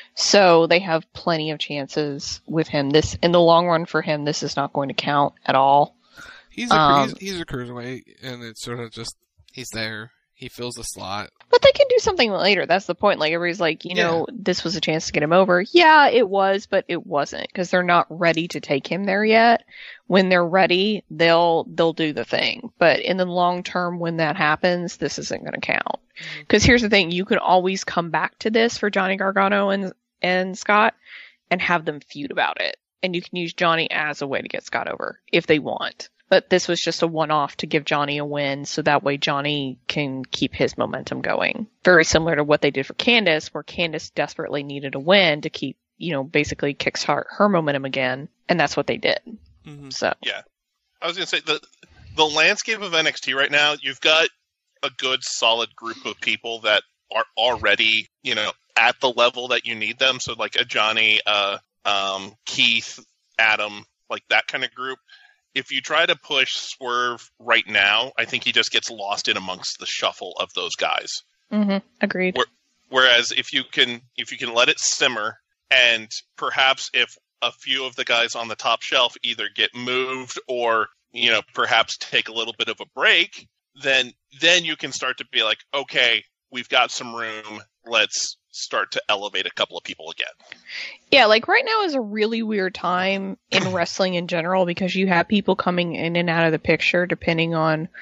So they have plenty of chances with him. This, in the long run for him, this is not going to count at all. He's a, um, he's, he's a cruiserweight, and it's sort of just, he's there. He fills the slot. But they can do something later. That's the point. Like, everybody's like, you know, Yeah. this was a chance to get him over. Yeah, it was, but it wasn't. Because they're not ready to take him there yet. When they're ready, they'll they'll do the thing. But in the long term, when that happens, this isn't going to count. Because here's the thing. You can always come back to this for Johnny Gargano and, and Scott and have them feud about it. And you can use Johnny as a way to get Scott over, if they want. But this was just a one-off to give Johnny a win, so that way Johnny can keep his momentum going. Very similar to what they did for Candice, where Candice desperately needed a win to keep, you know, basically kickstart her momentum again, and that's what they did. Mm-hmm. So yeah, I was gonna say the the landscape of N X T right now. You've got a good, solid group of people that are already, you know, at the level that you need them. So like a Johnny, uh, um, Keith, Adam, like that kind of group. If you try to push Swerve right now, I think he just gets lost in amongst the shuffle of those guys. Mm-hmm. Agreed. Where, whereas if you can, if you can let it simmer, and perhaps if a few of the guys on the top shelf either get moved or, you know, perhaps take a little bit of a break, then then you can start to be like, okay, we've got some room. Let's start to elevate a couple of people again. Yeah, like right now is a really weird time in wrestling in general because you have people coming in and out of the picture depending on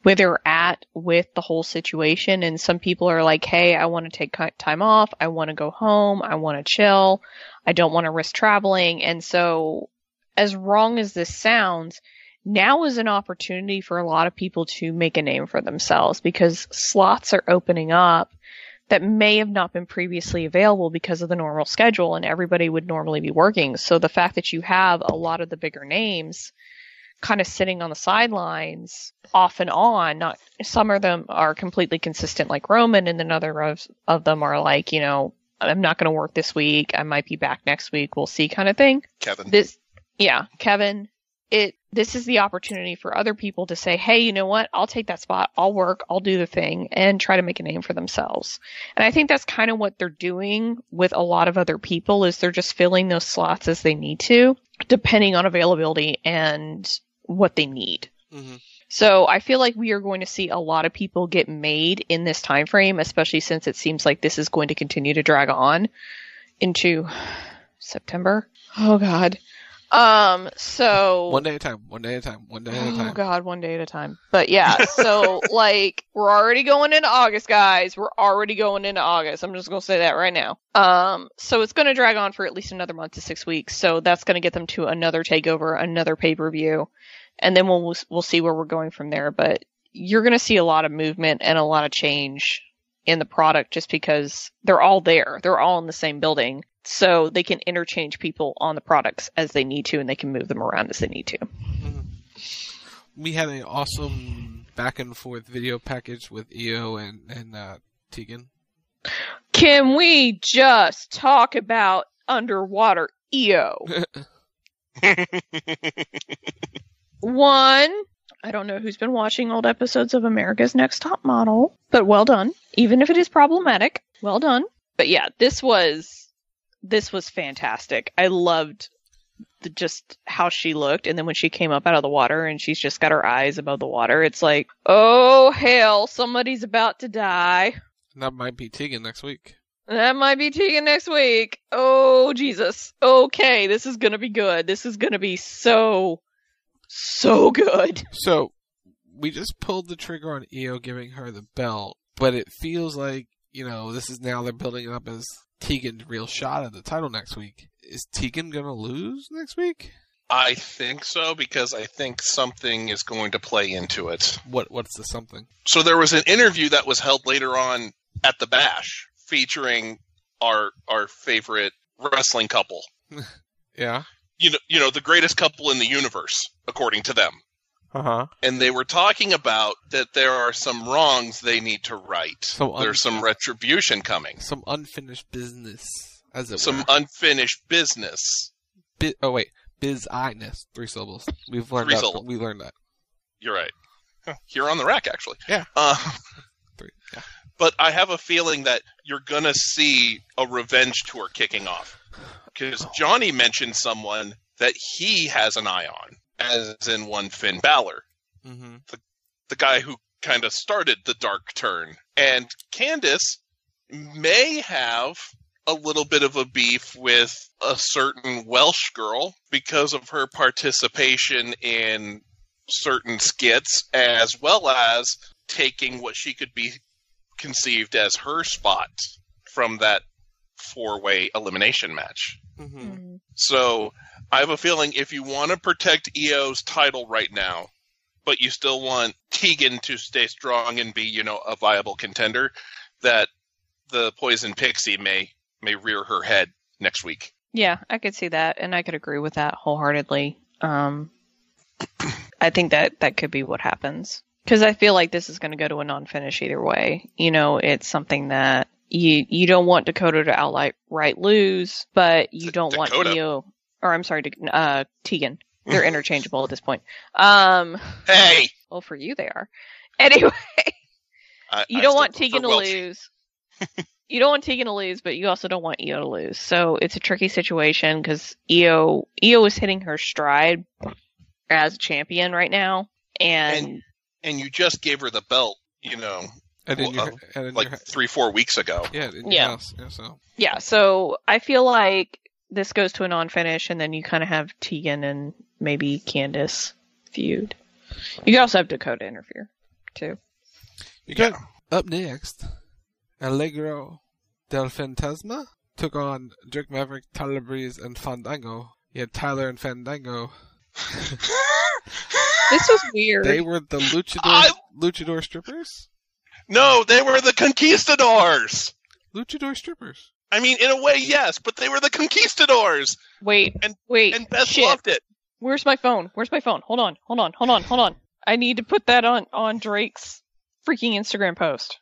where they're at with the whole situation. And some people are like, hey, I want to take time off. I want to go home. I want to chill. I don't want to risk traveling. And so as wrong as this sounds, now is an opportunity for a lot of people to make a name for themselves because slots are opening up that may have not been previously available because of the normal schedule and everybody would normally be working. So the fact that you have a lot of the bigger names kind of sitting on the sidelines off and on, not some of them are completely consistent like Roman, and then other of, of them are like, you know, I'm not going to work this week. I might be back next week. We'll see kind of thing. Kevin. This, yeah, Kevin, it, this is the opportunity for other people to say, hey, you know what? I'll take that spot. I'll work. I'll do the thing and try to make a name for themselves. And I think that's kind of what they're doing with a lot of other people is they're just filling those slots as they need to, depending on availability and what they need. Mm-hmm. So I feel like we are going to see a lot of people get made in this time frame, especially since it seems like this is going to continue to drag on into September. Oh God. Um, so one day at a time, one day at a time, one day at a time. Oh God, one day at a time. But yeah, so like we're already going into August, guys. We're already going into August. I'm just gonna say that right now. Um, so it's gonna drag on for at least another month to six weeks. So that's gonna get them to another takeover, another pay per view, and then we'll we'll see where we're going from there. But you're gonna see a lot of movement and a lot of change in the product just because they're all there. They're all in the same building. So they can interchange people on the products as they need to, and they can move them around as they need to. Mm-hmm. We had an awesome back and forth video package with E O and, and uh, Tegan. Can we just talk about underwater E O? One, I don't know who's been watching old episodes of America's Next Top Model, but well done. Even if it is problematic, well done. But yeah, this was... This was fantastic. I loved the, just how she looked. And then when she came up out of the water and she's just got her eyes above the water, it's like, oh, hell, somebody's about to die. That might be Tegan next week. That might be Tegan next week. Oh, Jesus. Okay, this is going to be good. This is going to be so, so good. So, we just pulled the trigger on E O giving her the belt, but it feels like, you know, this is now they're building it up as Tegan's real shot at the title next week. Is Tegan going to lose next week? I think so, because I think something is going to play into it. What? What's the something? So there was an interview that was held later on at the Bash featuring our our favorite wrestling couple. Yeah. You know, you know, the greatest couple in the universe, according to them. Uh-huh. And they were talking about that there are some wrongs they need to right. So un- There's some retribution coming. Some unfinished business, as it some were. Some unfinished business. Bi- oh, wait. Biz-I-ness. Three syllables. We've learned Three that. syllables. We learned that. You're right. Huh. Here on the rack, actually. Yeah. Uh, Three. Yeah. But I have a feeling that you're going to see a revenge tour kicking off. Because Johnny mentioned someone that he has an eye on. As in one Finn Balor, mm-hmm. the, the guy who kind of started the dark turn. And Candice may have a little bit of a beef with a certain Welsh girl because of her participation in certain skits, as well as taking what she could be conceived as her spot from that four-way elimination match. Mm-hmm. So I have a feeling if you want to protect E O's title right now, but you still want Tegan to stay strong and be, you know, a viable contender, that the Poison Pixie may may rear her head next week. Yeah, I could see that, and I could agree with that wholeheartedly. Um, I think that that could be what happens. Because I feel like this is going to go to a non-finish either way. You know, it's something that you you don't want Dakota to outright right lose, but you don't Dakota. want E O, or I'm sorry, uh, Tegan. They're interchangeable at this point. Um, hey! Well, for you they are. Anyway, I, you I don't want prefer Tegan to Welsh. lose. You don't want Tegan to lose, but you also don't want E O to lose. So it's a tricky situation because E O E O is hitting her stride as a champion right now, and and, and you just gave her the belt, you know, And in well, your, uh, and in like your, three, four weeks ago. yeah, in your Yeah. house. Yeah, so. yeah. So I feel like this goes to a non-finish, and then you kind of have Tegan and maybe Candice feud. You could also have Dakota interfere. too. You got up next, Allegro del Fantasma took on Drake Maverick, Tyler Breeze, and Fandango. You had Tyler and Fandango. This was weird. They were the luchador I... luchador strippers? No, they were the conquistadors. Luchador strippers. I mean, in a way, yes, but they were the conquistadors. Wait, and wait, and Beth shit. loved it. Where's my phone? Where's my phone? Hold on, hold on, hold on, hold on. I need to put that on, on Drake's freaking Instagram post.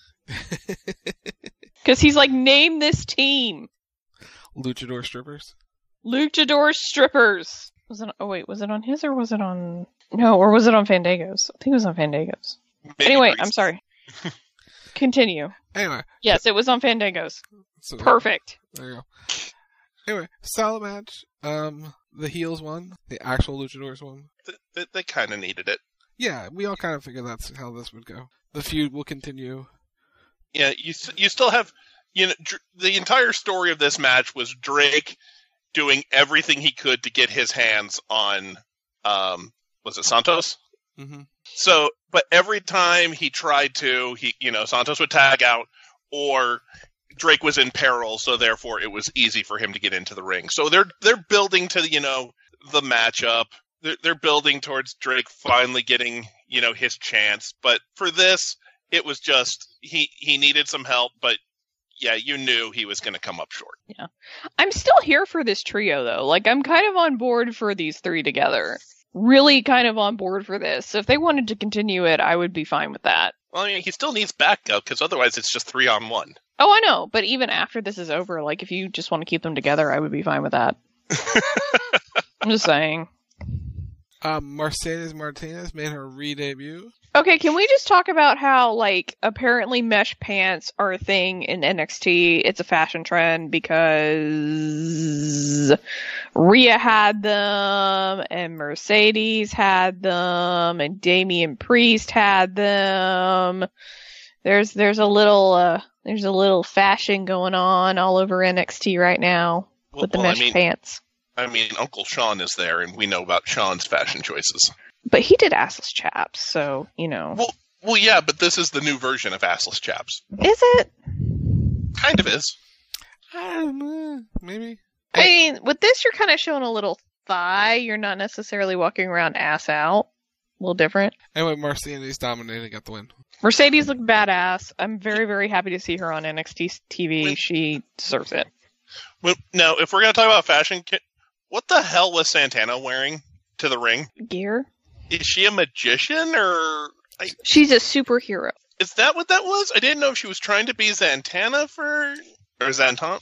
Because he's like, name this team. Luchador strippers? Luchador strippers. Was it? Oh wait, was it on his or was it on? No, or was it on Fandango's? I think it was on Fandango's. Maybe anyway, Breeze. I'm sorry. Continue. Anyway. Yes, it was on Fandango's. So, Perfect. There you go. Anyway, solid match. Um, the heels won. The actual luchadors won. They, they, they kind of needed it. Yeah, we all kind of figured that's how this would go. The feud will continue. Yeah, you you still have, you know, Dr- the entire story of this match was Drake doing everything he could to get his hands on, um, was it Santos? Mm-hmm. So, but every time he tried to, he, you know, Santos would tag out, or Drake was in peril, so therefore it was easy for him to get into the ring. So they're they're building to, you know, the matchup. They're, they're building towards Drake finally getting, you know, his chance. But for this, it was just he he needed some help, but yeah, you knew he was going to come up short. Yeah, I'm still here for this trio though. Like, I'm kind of on board for these three together. Really kind of on board for this. So if they wanted to continue it, I would be fine with that. Well, I mean, he still needs backup, because otherwise it's just three on one. Oh, I know. But even after this is over, like, if you just want to keep them together, I would be fine with that. I'm just saying. Um, Mercedes Martinez made her re-debut. Okay, can we just talk about how, like, apparently mesh pants are a thing in N X T? It's a fashion trend because Rhea had them, and Mercedes had them, and Damian Priest had them. There's there's a little uh, there's a little fashion going on all over N X T right now Well, with the well, mesh I mean, pants. I mean, Uncle Sean is there, and we know about Sean's fashion choices. But he did assless chaps, so, you know. Well, well, yeah, but this is the new version of assless chaps. Is it? Kind of is. I don't know. Maybe. I mean, with this, you're kind of showing a little thigh. You're not necessarily walking around ass out. A little different. Anyway, Mercedes dominated, got the win. Mercedes looked badass. I'm very, very happy to see her on N X T T V. She deserves it. Well, now, if we're going to talk about fashion, what the hell was Santana wearing to the ring? Gear? Is she a magician, or... I, She's a superhero. Is that what that was? I didn't know if she was trying to be Zantana for... Or Zantana?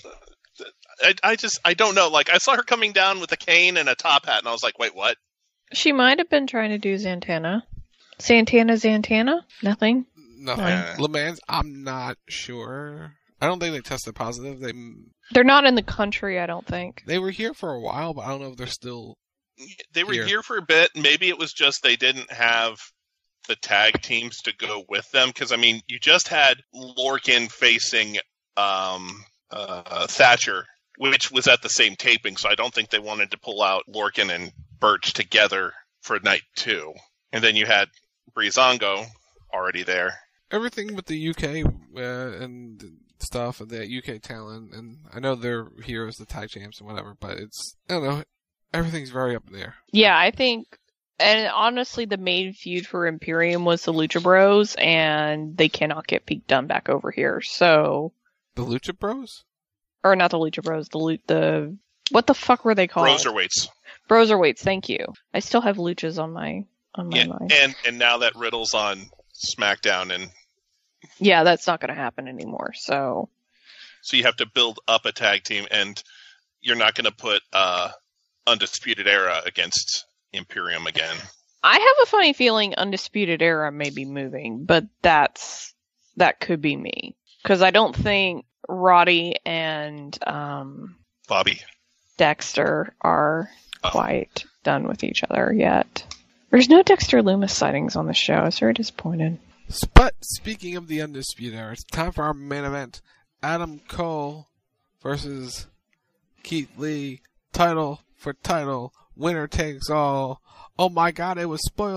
I, I just... I don't know. Like, I saw her coming down with a cane and a top hat, and I was like, wait, what? She might have been trying to do Zantana. Santana, Zantana? Nothing? Nothing. Uh, Le Mans, I'm not sure. I don't think they tested positive. They They're not in the country, I don't think. They were here for a while, but I don't know if they're still... They were here. here for a bit. Maybe it was just they didn't have the tag teams to go with them. Because, I mean, you just had Lorcan facing um, uh, Thatcher, which was at the same taping. So I don't think they wanted to pull out Lorcan and Birch together for night two. And then you had Breezango already there. Everything with the U K uh, and stuff, and the U K talent. And I know they're heroes, the tag champs and whatever, but it's, I don't know. Everything's very up in the air. Yeah, I think, and honestly, the main feud for Imperium was the Lucha Bros, and they cannot get Pete Dunne back over here, so... The Lucha Bros? Or not the Lucha Bros, the, Lu- the, what the fuck were they called? Broserweights. Broserweights, thank you. I still have Luchas on my, on my Yeah, mind. and, and now that Riddle's on SmackDown, and Yeah, that's not gonna happen anymore, so... so you have to build up a tag team, and you're not going to put, uh... Undisputed Era against Imperium again. I have a funny feeling Undisputed Era may be moving, but that's that could be me. Because I don't think Roddy and um, Bobby Dexter are oh. quite done with each other yet. There's no Dexter Loomis sightings on the show. I was very disappointed. But speaking of the Undisputed Era, it's time for our main event. Adam Cole versus Keith Lee. Title for title, winner takes all. Oh my god, it was spoiled.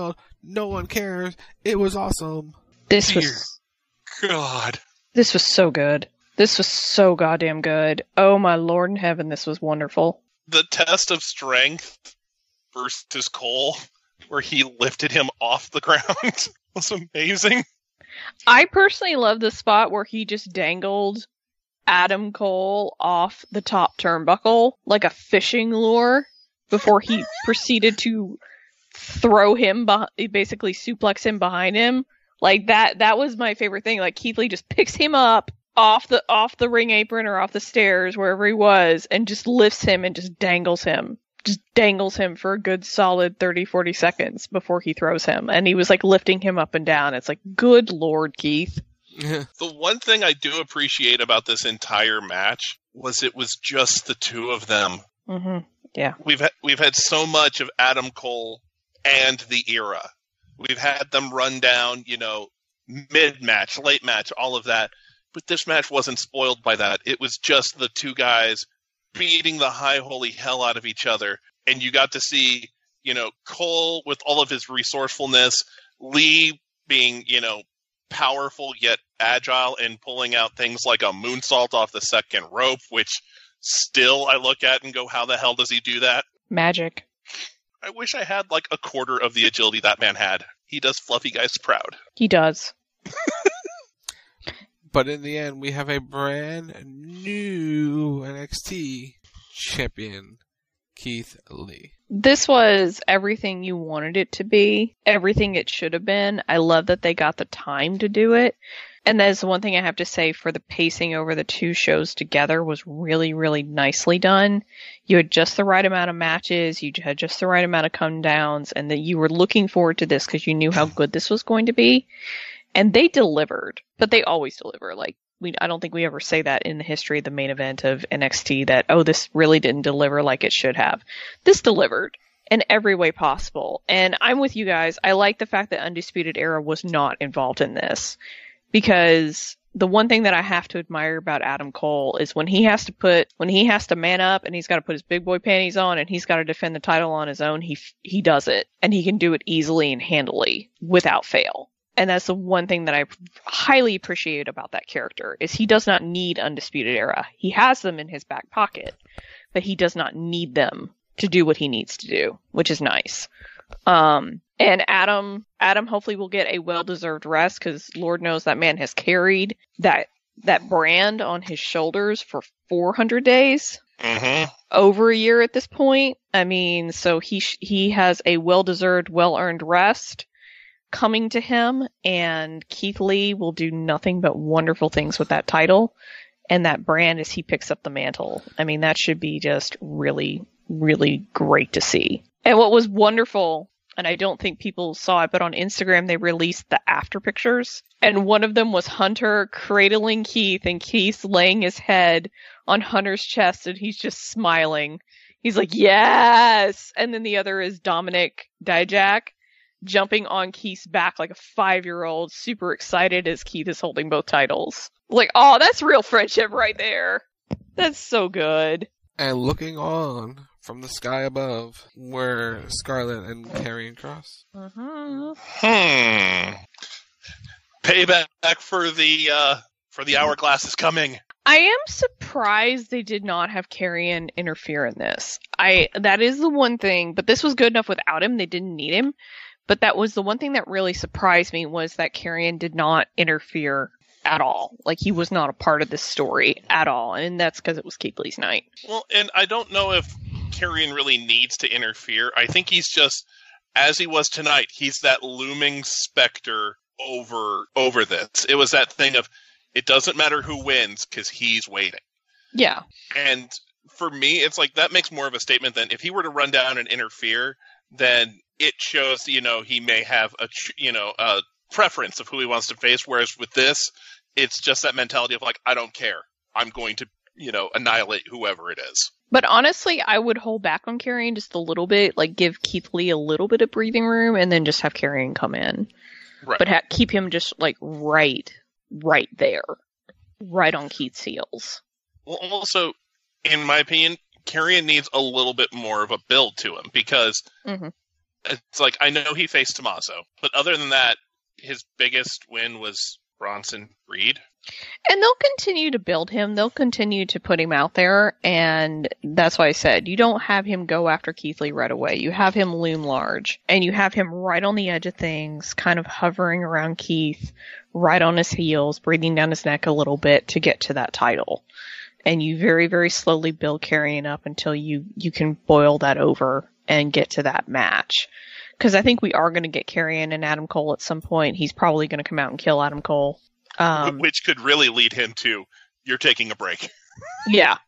No one cares. It was awesome. This Dear was God. This was so good. This was so goddamn good. Oh my Lord in heaven, this was wonderful. The test of strength versus Cole, where he lifted him off the ground, was amazing. I personally love the spot where he just dangled Adam Cole off the top turnbuckle like a fishing lure before he proceeded to throw him, be- basically suplex him behind him. Like that, that was my favorite thing. Like Keith Lee just picks him up off the off the ring apron or off the stairs, wherever he was, and just lifts him and just dangles him. Just dangles him for a good solid thirty, forty seconds before he throws him. And he was like lifting him up and down. It's like, good Lord, Keith. The one thing I do appreciate about this entire match was it was just the two of them. Mm-hmm. Yeah. We've ha- we've had so much of Adam Cole and the era. We've had them run down, you know, mid-match, late match, all of that. But this match wasn't spoiled by that. It was just the two guys beating the high holy hell out of each other. And you got to see, you know, Cole with all of his resourcefulness, Lee being, you know, powerful yet agile and pulling out things like a moonsault off the second rope, which still I look at and go, how the hell does he do that? Magic. I wish I had like a quarter of the agility that man had. He does fluffy guys proud. He does. But in the end, we have a brand new N X T champion, Keith Lee. This was everything you wanted it to be. Everything it should have been. I love that they got the time to do it. And that's the one thing I have to say for the pacing over the two shows together was really, really nicely done. You had just the right amount of matches, you had just the right amount of come downs, and that you were looking forward to this because you knew how good this was going to be. And they delivered, but they always deliver. Like, we, I don't think we ever say that in the history of the main event of N X T that, oh, this really didn't deliver like it should have. This delivered in every way possible. And I'm with you guys. I like the fact that Undisputed Era was not involved in this. Because the one thing that I have to admire about Adam Cole is when he has to put, when he has to man up and he's got to put his big boy panties on and he's got to defend the title on his own, he he does it. And he can do it easily and handily without fail. And that's the one thing that I highly appreciate about that character is he does not need Undisputed Era. He has them in his back pocket, but he does not need them to do what he needs to do, which is nice. Um, and Adam, Adam hopefully will get a well-deserved rest because Lord knows that man has carried that, that brand on his shoulders for four hundred days. Mm-hmm. Over a year at this point. I mean, so he, sh- he has a well-deserved, well-earned rest coming to him, and Keith Lee will do nothing but wonderful things with that title and that brand as he picks up the mantle. I mean, that should be just really, really great to see. And what was wonderful, and I don't think people saw it, but on Instagram they released the after pictures, and one of them was Hunter cradling Keith, and Keith laying his head on Hunter's chest, and he's just smiling. He's like, yes! And then the other is Dominic Dijak jumping on Keith's back like a five-year-old, super excited as Keith is holding both titles. Like, oh, that's real friendship right there. That's so good. And looking on from the sky above were Scarlett and Karrion Kross. Uh-huh. Hmm. Payback for the uh, for the hourglass is coming. I am surprised they did not have Karrion interfere in this. I that is the one thing, but this was good enough without him. They didn't need him. But that was the one thing that really surprised me was that Karrion did not interfere at all. Like, he was not a part of this story at all. And that's because it was Keith Lee's night. Well, and I don't know if Karrion really needs to interfere. I think he's just, as he was tonight, he's that looming specter over over this. It was that thing of, it doesn't matter who wins because he's waiting. Yeah. And for me, it's like, that makes more of a statement than if he were to run down and interfere, then it shows, you know, he may have a, you know, a preference of who he wants to face. Whereas with this, it's just that mentality of like, I don't care. I'm going to, you know, annihilate whoever it is. But honestly, I would hold back on Karrion just a little bit, like give Keith Lee a little bit of breathing room and then just have Karrion come in. Right. But ha- keep him just like right, right there, right on Keith's heels. Well, also, in my opinion, Karrion needs a little bit more of a build to him because mm-hmm. It's like, I know he faced Tommaso, but other than that, his biggest win was Bronson Reed. And they'll continue to build him. They'll continue to put him out there. And that's why I said, you don't have him go after Keith Lee right away. You have him loom large. And you have him right on the edge of things, kind of hovering around Keith, right on his heels, breathing down his neck a little bit to get to that title. And you very, very slowly build Karrion up until you, you can boil that over and get to that match. Because I think we are going to get Karrion and Adam Cole at some point. He's probably going to come out and kill Adam Cole. Um, Which could really lead him to, you're taking a break. Yeah.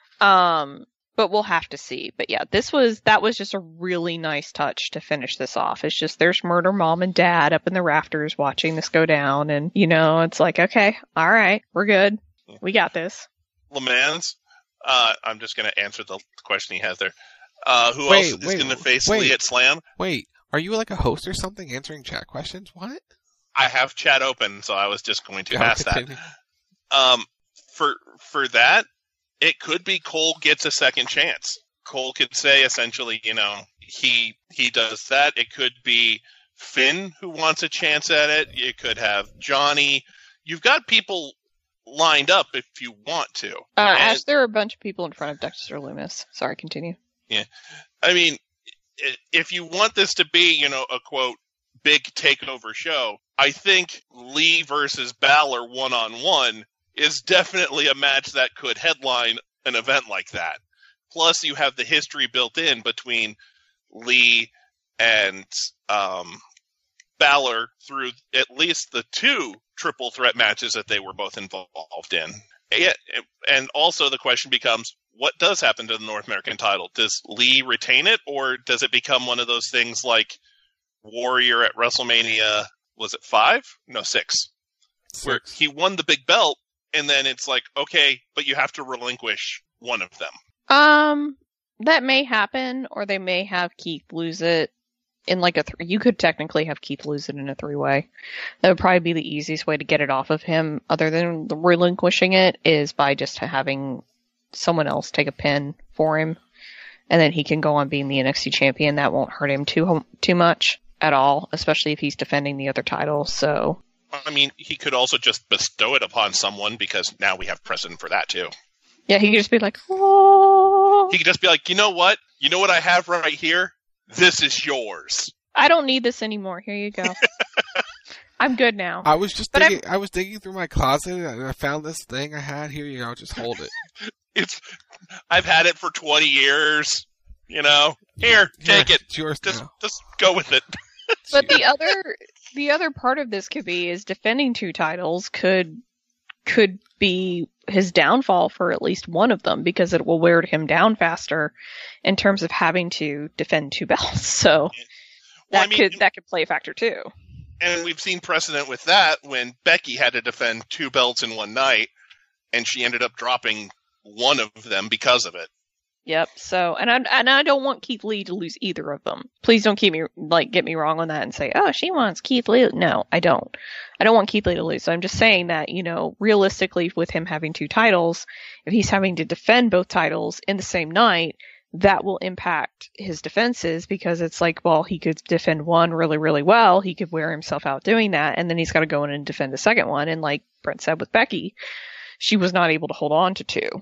Um, but we'll have to see. But yeah, this was, that was just a really nice touch to finish this off. It's just, there's Murder Mom and Dad up in the rafters watching this go down. And, you know, it's like, okay, all right, we're good. We got this. LeMans, uh, I'm just going to answer the question he has there. Uh, who Wait, else is wait, going to face wait. Lee at Slam? Wait, are you like a host or something answering chat questions? What? I have chat open, so I was just going to Yeah, ask continue. that. Um, for for that, it could be Cole gets a second chance. Cole could say essentially, you know, he he does that. It could be Finn who wants a chance at it. You could have Johnny. You've got people lined up if you want to. Uh, And- Ash, there are a bunch of people in front of Dexter Loomis. Sorry, continue. Yeah. I mean, i- if you want this to be, you know, a quote, big takeover show, I think Lee versus Balor one-on-one is definitely a match that could headline an event like that. Plus, you have the history built in between Lee and um, Balor through at least the two triple threat matches that they were both involved in. Yeah, and also the question becomes, what does happen to the North American title? Does Lee retain it, or does it become one of those things like Warrior at WrestleMania, was it five? No, six. Six. Where he won the big belt, and then it's like, okay, but you have to relinquish one of them. Um, that may happen, or they may have Keith lose it in like a. Th- you could technically have Keith lose it in a three-way. That would probably be the easiest way to get it off of him, other than relinquishing it, is by just having someone else take a pin for him, and then he can go on being the N X T champion. That won't hurt him too too much at all, especially if he's defending the other title. So. I mean, he could also just bestow it upon someone, because now we have precedent for that too. Yeah, he could just be like, oh. He could just be like, you know what? You know what I have right here? This is yours. I don't need this anymore. Here you go. I'm good now. I was just But digging, I was digging through my closet and I found this thing I had. Here you go. Just hold it. It's, I've had it for twenty years. You know, here, take Yeah, it. it's yours Just, now. just go with it. But the other the other part of this could be is defending two titles could could be his downfall for at least one of them, because it will wear him down faster in terms of having to defend two belts. So that I mean- could that could play a factor too. And we've seen precedent with that when Becky had to defend two belts in one night, and she ended up dropping one of them because of it. Yep. So, and I and I don't want Keith Lee to lose either of them. Please don't keep me like get me wrong on that and say, oh, she wants Keith Lee. No, I don't. I don't want Keith Lee to lose. So I'm just saying that, you know, realistically, with him having two titles, if he's having to defend both titles in the same night, that will impact his defenses, because it's like, well, he could defend one really, really well. He could wear himself out doing that, and then he's got to go in and defend the second one. And like Brent said with Becky, she was not able to hold on to two.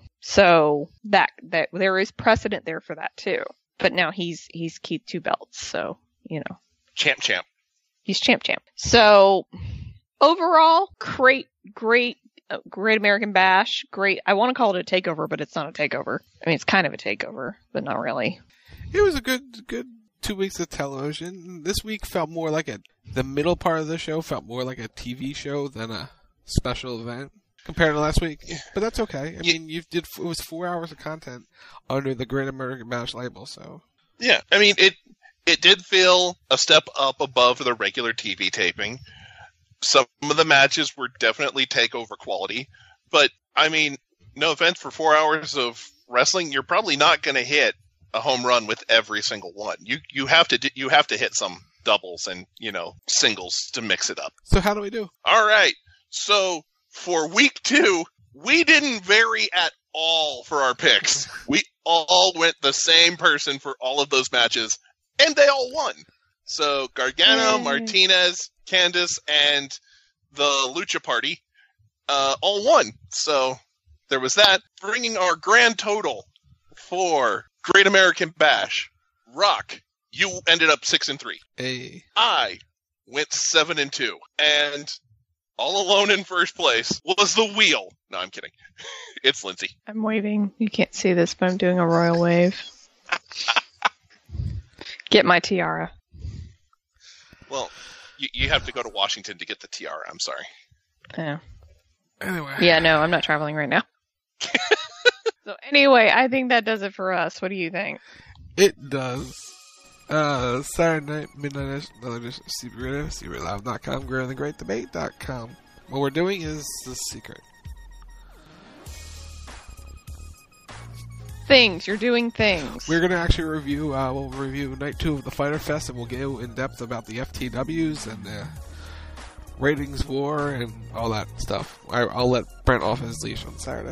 So that, that there is precedent there for that too. But now he's, he's Keith two belts. So, you know, Champ, champ. he's champ champ. So overall, great, great, uh, great American Bash. Great. I want to call it a takeover, but it's not a takeover. I mean, it's kind of a takeover, but not really. It was a good, good two weeks of television. This week felt more like a, the middle part of the show felt more like a T V show than a special event compared to last week. But that's okay. I mean, you did, it was four hours of content under the Great American Bash label, so. Yeah, I mean, it it did feel a step up above the regular T V taping. Some of the matches were definitely takeover quality, but I mean, no offense, for four hours of wrestling, you're probably not going to hit a home run with every single one. You you have to do, you have to hit some doubles and, you know, singles to mix it up. So how do we do? All right, so for week two, we didn't vary at all for our picks. We all went the same person for all of those matches, and they all won. So Gargano, Yay. Martinez, Candice, and the Lucha Party uh, all won. So there was that. Bringing our grand total for Great American Bash. Rock, you ended up six and three. Hey. I went seven and two. And all alone in first place was the Wheel. No, I'm kidding. It's Lindsay. I'm waving. You can't see this, but I'm doing a royal wave. Get my tiara. Well, you, you have to go to Washington to get the tiara. I'm sorry. Yeah. Anyway. Yeah, no, I'm not traveling right now. So anyway, I think that does it for us. What do you think? It does. Uh, Saturday night, midnight, another edition of C B Radio, C B Live dot com, greater than great debate dot com. What we're doing is the secret. Things. You're doing things. We're going to actually review, uh, we'll review night two of the Fighter Fest, and we'll go in depth about the F T Ws and the ratings war and all that stuff. I, I'll let Brent off his leash on Saturday.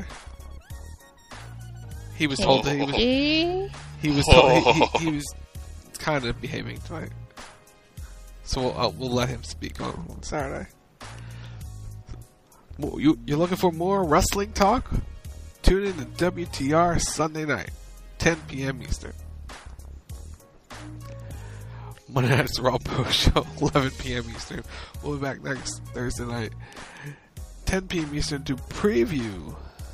He was told that he was, he was told, he, he, he was kind of behaving tonight. So we'll, uh, we'll let him speak on, on Saturday. You, you're looking for more wrestling talk? Tune in to W T R Sunday night, ten p.m. Eastern. Monday night's Raw Post Show, eleven p.m. Eastern. We'll be back next Thursday night, ten p.m. Eastern, to preview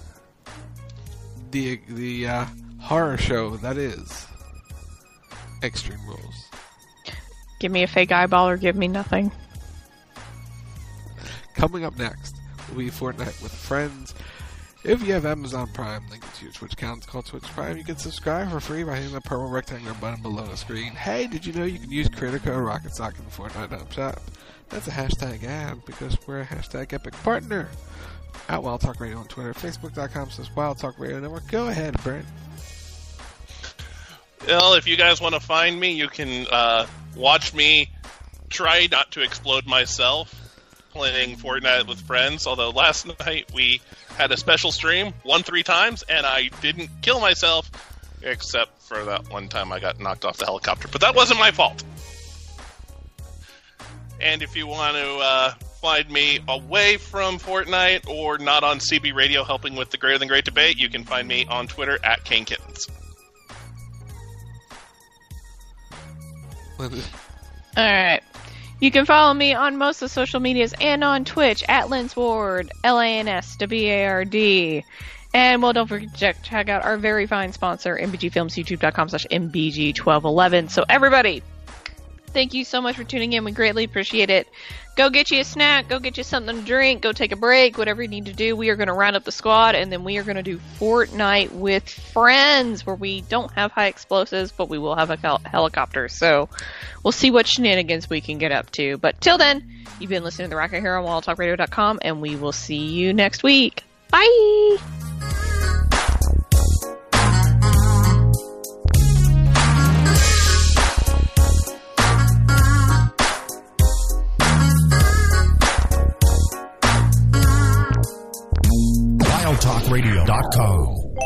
the the uh, horror show that is Extreme Rules. Give me a fake eyeball or give me nothing. Coming up next will be Fortnite with Friends. If you have Amazon Prime, link to your Twitch account. It's called Twitch Prime. You can subscribe for free by hitting the purple rectangular button below the screen. Hey, did you know you can use creator code RocketSock in the Fortnite Hub Shop? That's a hashtag ad because we're a hashtag epic partner. At Wild Talk Radio on Twitter, Facebook.com slash Wild Talk Radio Network. Go ahead, Brent. Well, if you guys want to find me, you can uh, watch me try not to explode myself playing Fortnite with friends. Although last night we had a special stream, won three times, and I didn't kill myself, except for that one time I got knocked off the helicopter. But that wasn't my fault. And if you want to uh, find me away from Fortnite or not on C B Radio helping with the Greater Than Great debate, you can find me on Twitter at Kane Kittens. Alright. You can follow me on most of the social medias and on Twitch at Lance Ward, L A N S W A R D. And, well, don't forget to check out our very fine sponsor, M B G Films, YouTube.com slash M B G twelve eleven. So, everybody, thank you so much for tuning in. We greatly appreciate it. Go get you a snack. Go get you something to drink. Go take a break. Whatever you need to do. We are going to round up the squad, and then we are going to do Fortnite with Friends, where we don't have high explosives, but we will have a hel- helicopter. So we'll see what shenanigans we can get up to. But till then, you've been listening to The Rocket here on Wild Talk Radio dot com, and we will see you next week. Bye! Wild Talk Radio dot com.